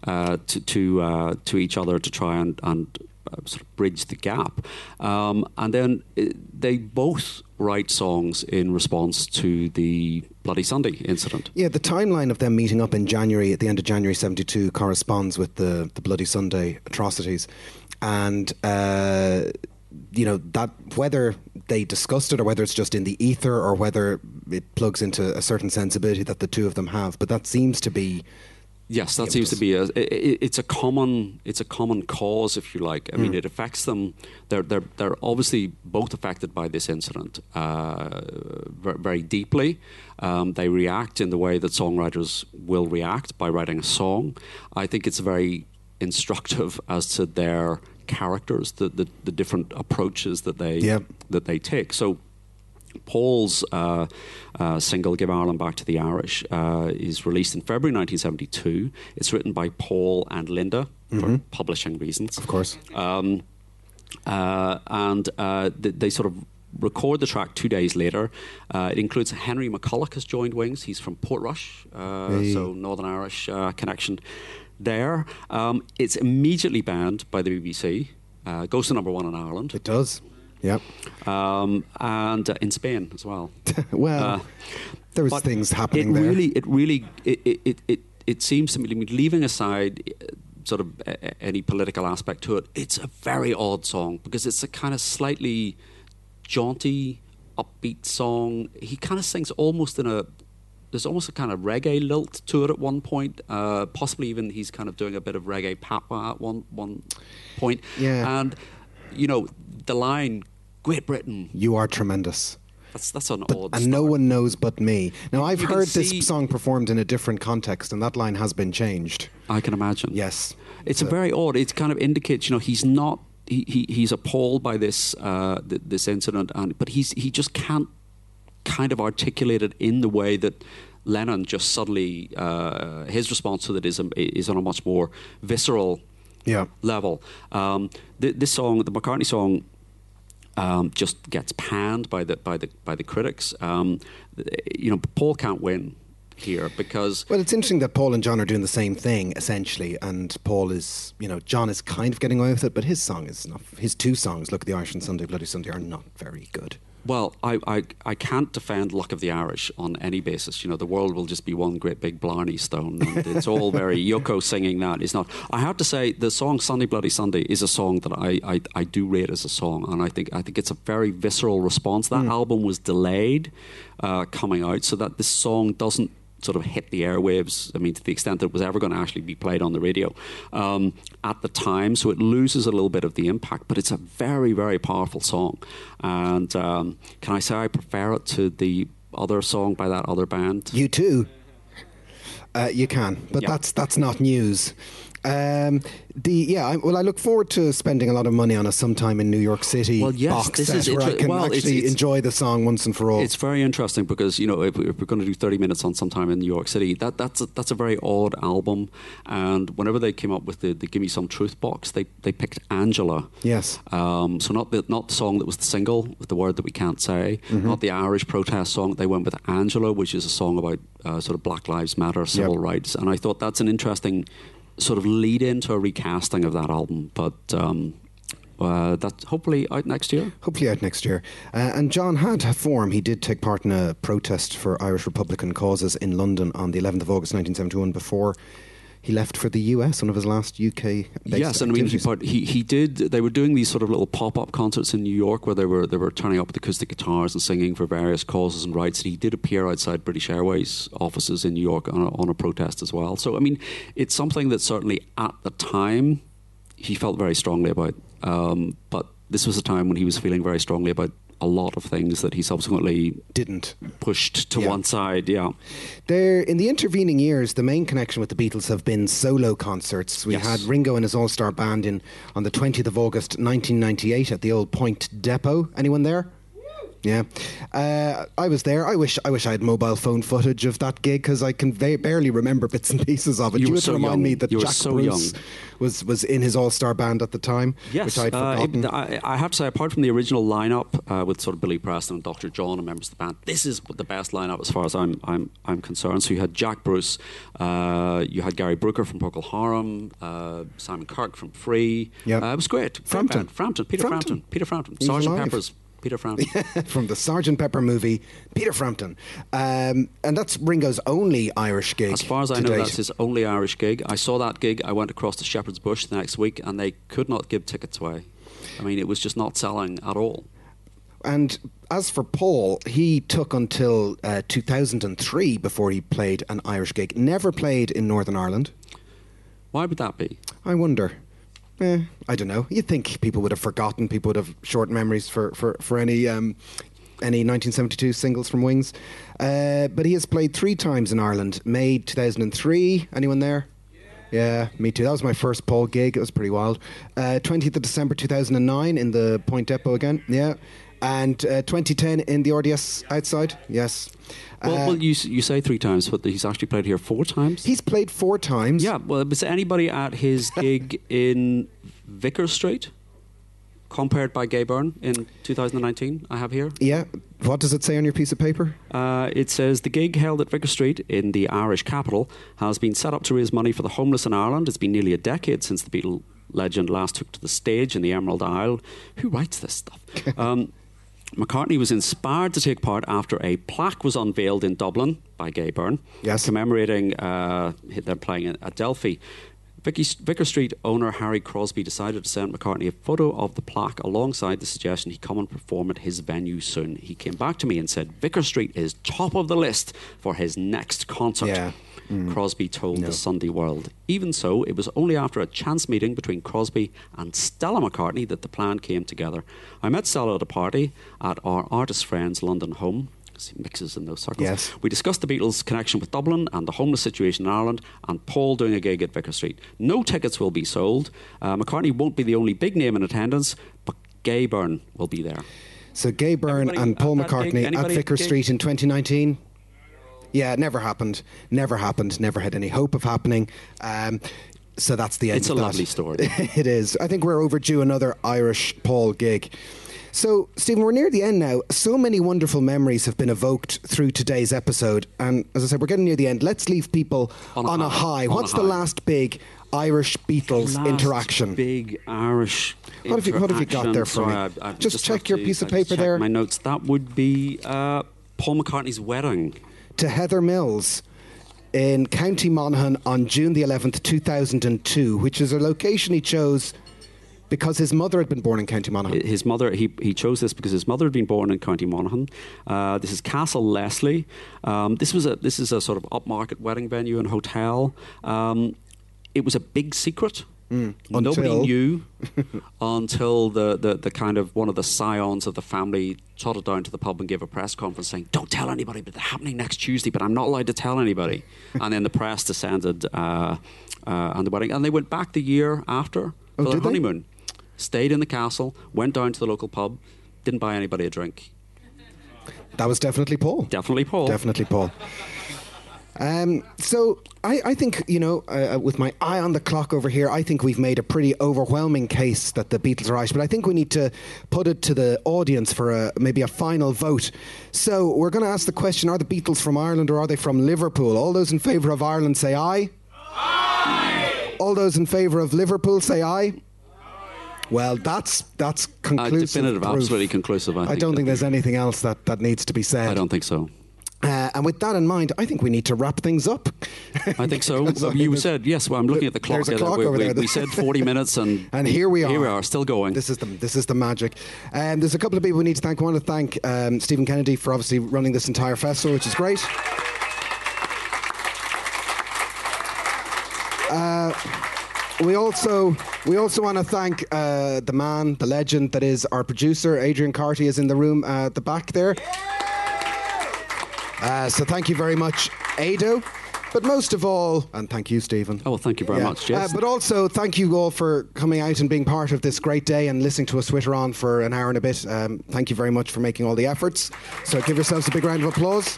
S3: to each other to try and sort of bridge the gap, and then they both write songs in response to the Bloody Sunday incident.
S1: Yeah, the timeline of them meeting up in January, at the end of January 72, corresponds with the Bloody Sunday atrocities. And, that whether they discussed it or whether it's just in the ether or whether it plugs into a certain sensibility that the two of them have, but that seems to be...
S3: Yes, that seems to be it's a common cause, if you like. I mean, it affects them. They're obviously both affected by this incident very deeply. They react in the way that songwriters will react by writing a song. I think it's very instructive as to their characters, the different approaches that they take. So Paul's single Give Ireland Back to the Irish is released in February 1972. It's written by Paul and Linda for publishing reasons,
S1: of course.
S3: And they sort of record the track 2 days later. It includes Henry McCulloch has joined Wings. He's from Portrush, so Northern Irish connection there. It's immediately banned by the BBC. Goes to number one in Ireland.
S1: It does. Yep.
S3: And in Spain as well.
S1: Well, there was things happening there.
S3: It seems to me, leaving aside sort of any political aspect to it, it's a very odd song because it's a kind of slightly jaunty, upbeat song. He kind of sings almost there's almost a kind of reggae lilt to it at one point. Possibly even he's kind of doing a bit of reggae papa at one point.
S1: Yeah.
S3: And, the line, Great Britain.
S1: You are tremendous.
S3: That's an odd
S1: and
S3: start.
S1: No one knows but me. Now, I've heard this song performed in a different context, and that line has been changed.
S3: I can imagine.
S1: Yes.
S3: It's a very odd. It kind of indicates, he's not... He's appalled by this this incident, but he just can't kind of articulate it in the way that Lennon just suddenly... his response to that is on a much more visceral... level. This song, the McCartney song, just gets panned by the critics. Paul can't win here because...
S1: Well, it's interesting that Paul and John are doing the same thing, essentially, and Paul is, John is kind of getting away with it, but his song is not... His two songs, Luck of the Irish and Sunday Bloody Sunday, are not very good.
S3: Well, I can't defend Luck of the Irish on any basis. The world will just be one great big Blarney Stone, and it's all very Yoko singing that. It's not. I have to say, the song Sunday Bloody Sunday is a song that I do rate as a song, and I think it's a very visceral response. That album was delayed coming out, so that this song doesn't sort of hit the airwaves, to the extent that it was ever going to actually be played on the radio at the time, so it loses a little bit of the impact, but it's a very, very powerful song. And can I say I prefer it to the other song by that other band?
S1: You too. You can, but that's not news. I look forward to spending a lot of money on a Sometime in New York City box set where I can actually enjoy the song once and for all.
S3: It's very interesting because, if we're going to do 30 minutes on Sometime in New York City, that's a very odd album. And whenever they came up with the Give Me Some Truth box, they picked Angela.
S1: Yes.
S3: So not the song that was the single with the word that we can't say, not the Irish protest song. They went with Angela, which is a song about sort of Black Lives Matter, civil rights. And I thought that's an interesting sort of lead into a recasting of that album, but that's hopefully out next year. And John had form. He did take part in a protest for Irish Republican causes in London on the 11th of August 1971 before he left for the US, one of his last UK-based activities. He did. They were doing these sort of little pop-up concerts in New York where they were turning up with acoustic guitars and singing for various causes and rights. And he did appear outside British Airways offices in New York on a protest as well. So it's something that certainly at the time he felt very strongly about. But this was a time when he was feeling very strongly about a lot of things that he subsequently
S1: didn't
S3: pushed to one side.
S1: There, in the intervening years, the main connection with the Beatles have been solo concerts. We had Ringo and his all-star band on the 20th of August 1998 at the old Point Depot. Anyone there? Yeah, I was there. I wish I had mobile phone footage of that gig because I can barely remember bits and pieces of it. You were to remind me that Jack Bruce was in his all-star band at the time, which I'd forgotten.
S3: I have to say, apart from the original lineup with sort of Billy Preston and Dr. John and members of the band, this is the best lineup as far as I'm concerned. So you had Jack Bruce, you had Gary Brooker from Procol Harum, Simon Kirke from Free. It was great. Peter Frampton, Sgt. Pepper's. Peter Frampton.
S1: From the Sgt. Pepper movie, Peter Frampton. And that's Ringo's only Irish gig.
S3: As far as I know, that's his only Irish gig. I saw that gig. I went across to Shepherd's Bush the next week and they could not give tickets away. It was just not selling at all.
S1: And as for Paul, he took until 2003 before he played an Irish gig. Never played in Northern Ireland.
S3: Why would that be?
S1: I wonder. I don't know. You'd think people would have forgotten. People would have short memories for any 1972 singles from Wings. But he has played 3 times in Ireland. May 2003. Anyone there? Yeah, me too. That was my first Paul gig. It was pretty wild. 20th of December 2009 in the Point Depot again. Yeah. And 2010 in the RDS outside. Yes.
S3: Well, you say 3 times, but he's actually played here 4 times.
S1: He's played 4 times.
S3: Yeah. Well, was anybody at his gig in Vicar Street compared by Gay Byrne in 2019? I have here.
S1: Yeah. What does it say on your piece of paper?
S3: It says the gig held at Vicar Street in the Irish capital has been set up to raise money for the homeless in Ireland. It's been nearly a decade since the Beatle legend last took to the stage in the Emerald Isle. Who writes this stuff? McCartney was inspired to take part after a plaque was unveiled in Dublin by Gay Byrne, commemorating them playing at Delphi. Vicar Street owner Harry Crosby decided to send McCartney a photo of the plaque alongside the suggestion he come and perform at his venue soon. He came back to me and said Vicar Street is top of the list for his next concert. Crosby told the Sunday World. Even so, it was only after a chance meeting between Crosby and Stella McCartney that the plan came together. I met Stella at a party at our artist friend's London home. He mixes in those circles.
S1: Yes.
S3: We discussed the Beatles' connection with Dublin and the homeless situation in Ireland, and Paul doing a gig at Vicar Street. No tickets will be sold. McCartney won't be the only big name in attendance, but Gay Byrne will be there.
S1: So Gay Byrne and Paul McCartney at Vicar Street in 2019? Yeah, it never happened. Never had any hope of happening. So that's the end of that.
S3: It's a lovely story.
S1: It is. I think we're overdue another Irish Paul gig. So, Stephen, we're near the end now. So many wonderful memories have been evoked through today's episode. And as I said, we're getting near the end. Let's leave people on a high. What's the last big Irish Beatles interaction?
S3: Big Irish
S1: What have you got there for me? Just check your piece of paper there.
S3: My notes. That would be Paul McCartney's wedding.
S1: To Heather Mills in County Monaghan on June the 11th, 2002, which is a location he chose because his mother had been born in County Monaghan.
S3: His mother, he chose this because his mother had been born in County Monaghan. This is Castle Leslie. This is a sort of upmarket wedding venue and hotel. It was a big secret. Nobody knew until the kind of one of the scions of the family trotted down to the pub and gave a press conference saying, "Don't tell anybody, but they're happening next Tuesday, but I'm not allowed to tell anybody." And then the press descended on the wedding. And they went back the year after for their honeymoon. Stayed in the castle, went down to the local pub, didn't buy anybody a drink.
S1: That was definitely Paul.
S3: Definitely Paul.
S1: Definitely Paul. So I think, with my eye on the clock over here, I think we've made a pretty overwhelming case that the Beatles are Irish, but I think we need to put it to the audience for maybe a final vote. So we're going to ask the question, are the Beatles from Ireland or are they from Liverpool? All those in favour of Ireland say aye. Aye! All those in favour of Liverpool say aye. Well, that's conclusive.
S3: Definitive, proof. Absolutely conclusive.
S1: I don't think there's anything else that needs to be said.
S3: I don't think so.
S1: And with that in mind, I think we need to wrap things up.
S3: I think so. You said, yes, well, I'm looking at the clock.
S1: There's a clock over there.
S3: We said 40 minutes and
S1: here we are.
S3: Here we are, still going.
S1: This is the magic. There's a couple of people we need to thank. I want to thank Stephen Kennedy for obviously running this entire festival, which is great. We also want to thank the man, the legend that is our producer. Adrian Carty is in the room at the back there. So thank you very much, Ado. But most of all, and thank you, Stephen.
S3: Oh, well, thank you very much, Jess.
S1: But also, thank you all for coming out and being part of this great day and listening to us twitter on for an hour and a bit. Thank you very much for making all the efforts. So give yourselves a big round of applause.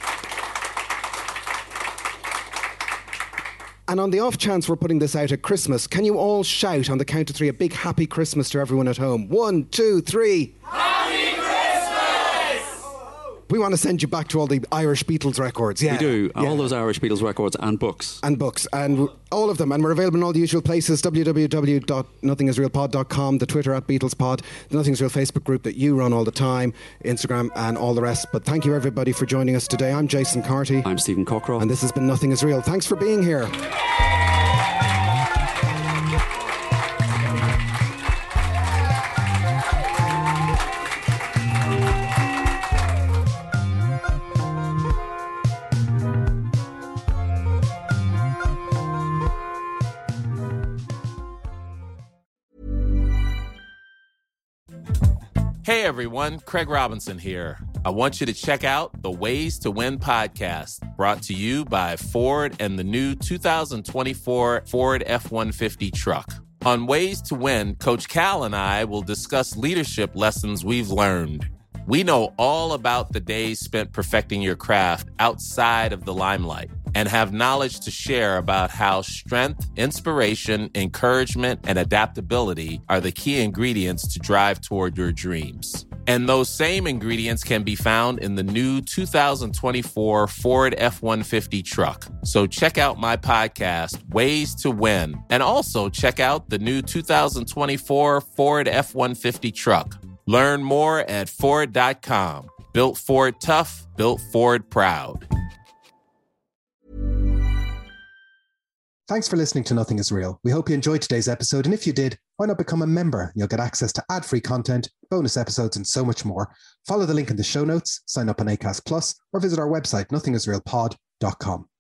S1: And on the off chance we're putting this out at Christmas, can you all shout on the count of three a big happy Christmas to everyone at home? 1, 2, 3.
S18: Happy Christmas!
S1: We want to send you back to all the Irish Beatles records. Yeah,
S3: we do. Yeah. All those Irish Beatles records and books.
S1: And all of them. And we're available in all the usual places. www.nothingisrealpod.com, the Twitter @BeatlesPod, the Nothing Is Real Facebook group that you run all the time, Instagram and all the rest. But thank you everybody for joining us today. I'm Jason Carty.
S3: I'm Stephen Cockroft.
S1: And this has been Nothing Is Real. Thanks for being here.
S19: Hey everyone, Craig Robinson here. I want you to check out the Ways to Win podcast, brought to you by Ford and the new 2024 Ford F-150 truck. On Ways to Win, Coach Cal and I will discuss leadership lessons we've learned. We know all about the days spent perfecting your craft outside of the limelight and have knowledge to share about how strength, inspiration, encouragement, and adaptability are the key ingredients to drive toward your dreams. And those same ingredients can be found in the new 2024 Ford F-150 truck. So check out my podcast, Ways to Win, and also check out the new 2024 Ford F-150 truck. Learn more at Ford.com. Built Ford tough, built Ford proud.
S1: Thanks for listening to Nothing Is Real. We hope you enjoyed today's episode, and if you did, why not become a member? You'll get access to ad-free content, bonus episodes, and so much more. Follow the link in the show notes, sign up on Acast Plus, or visit our website, nothingisrealpod.com.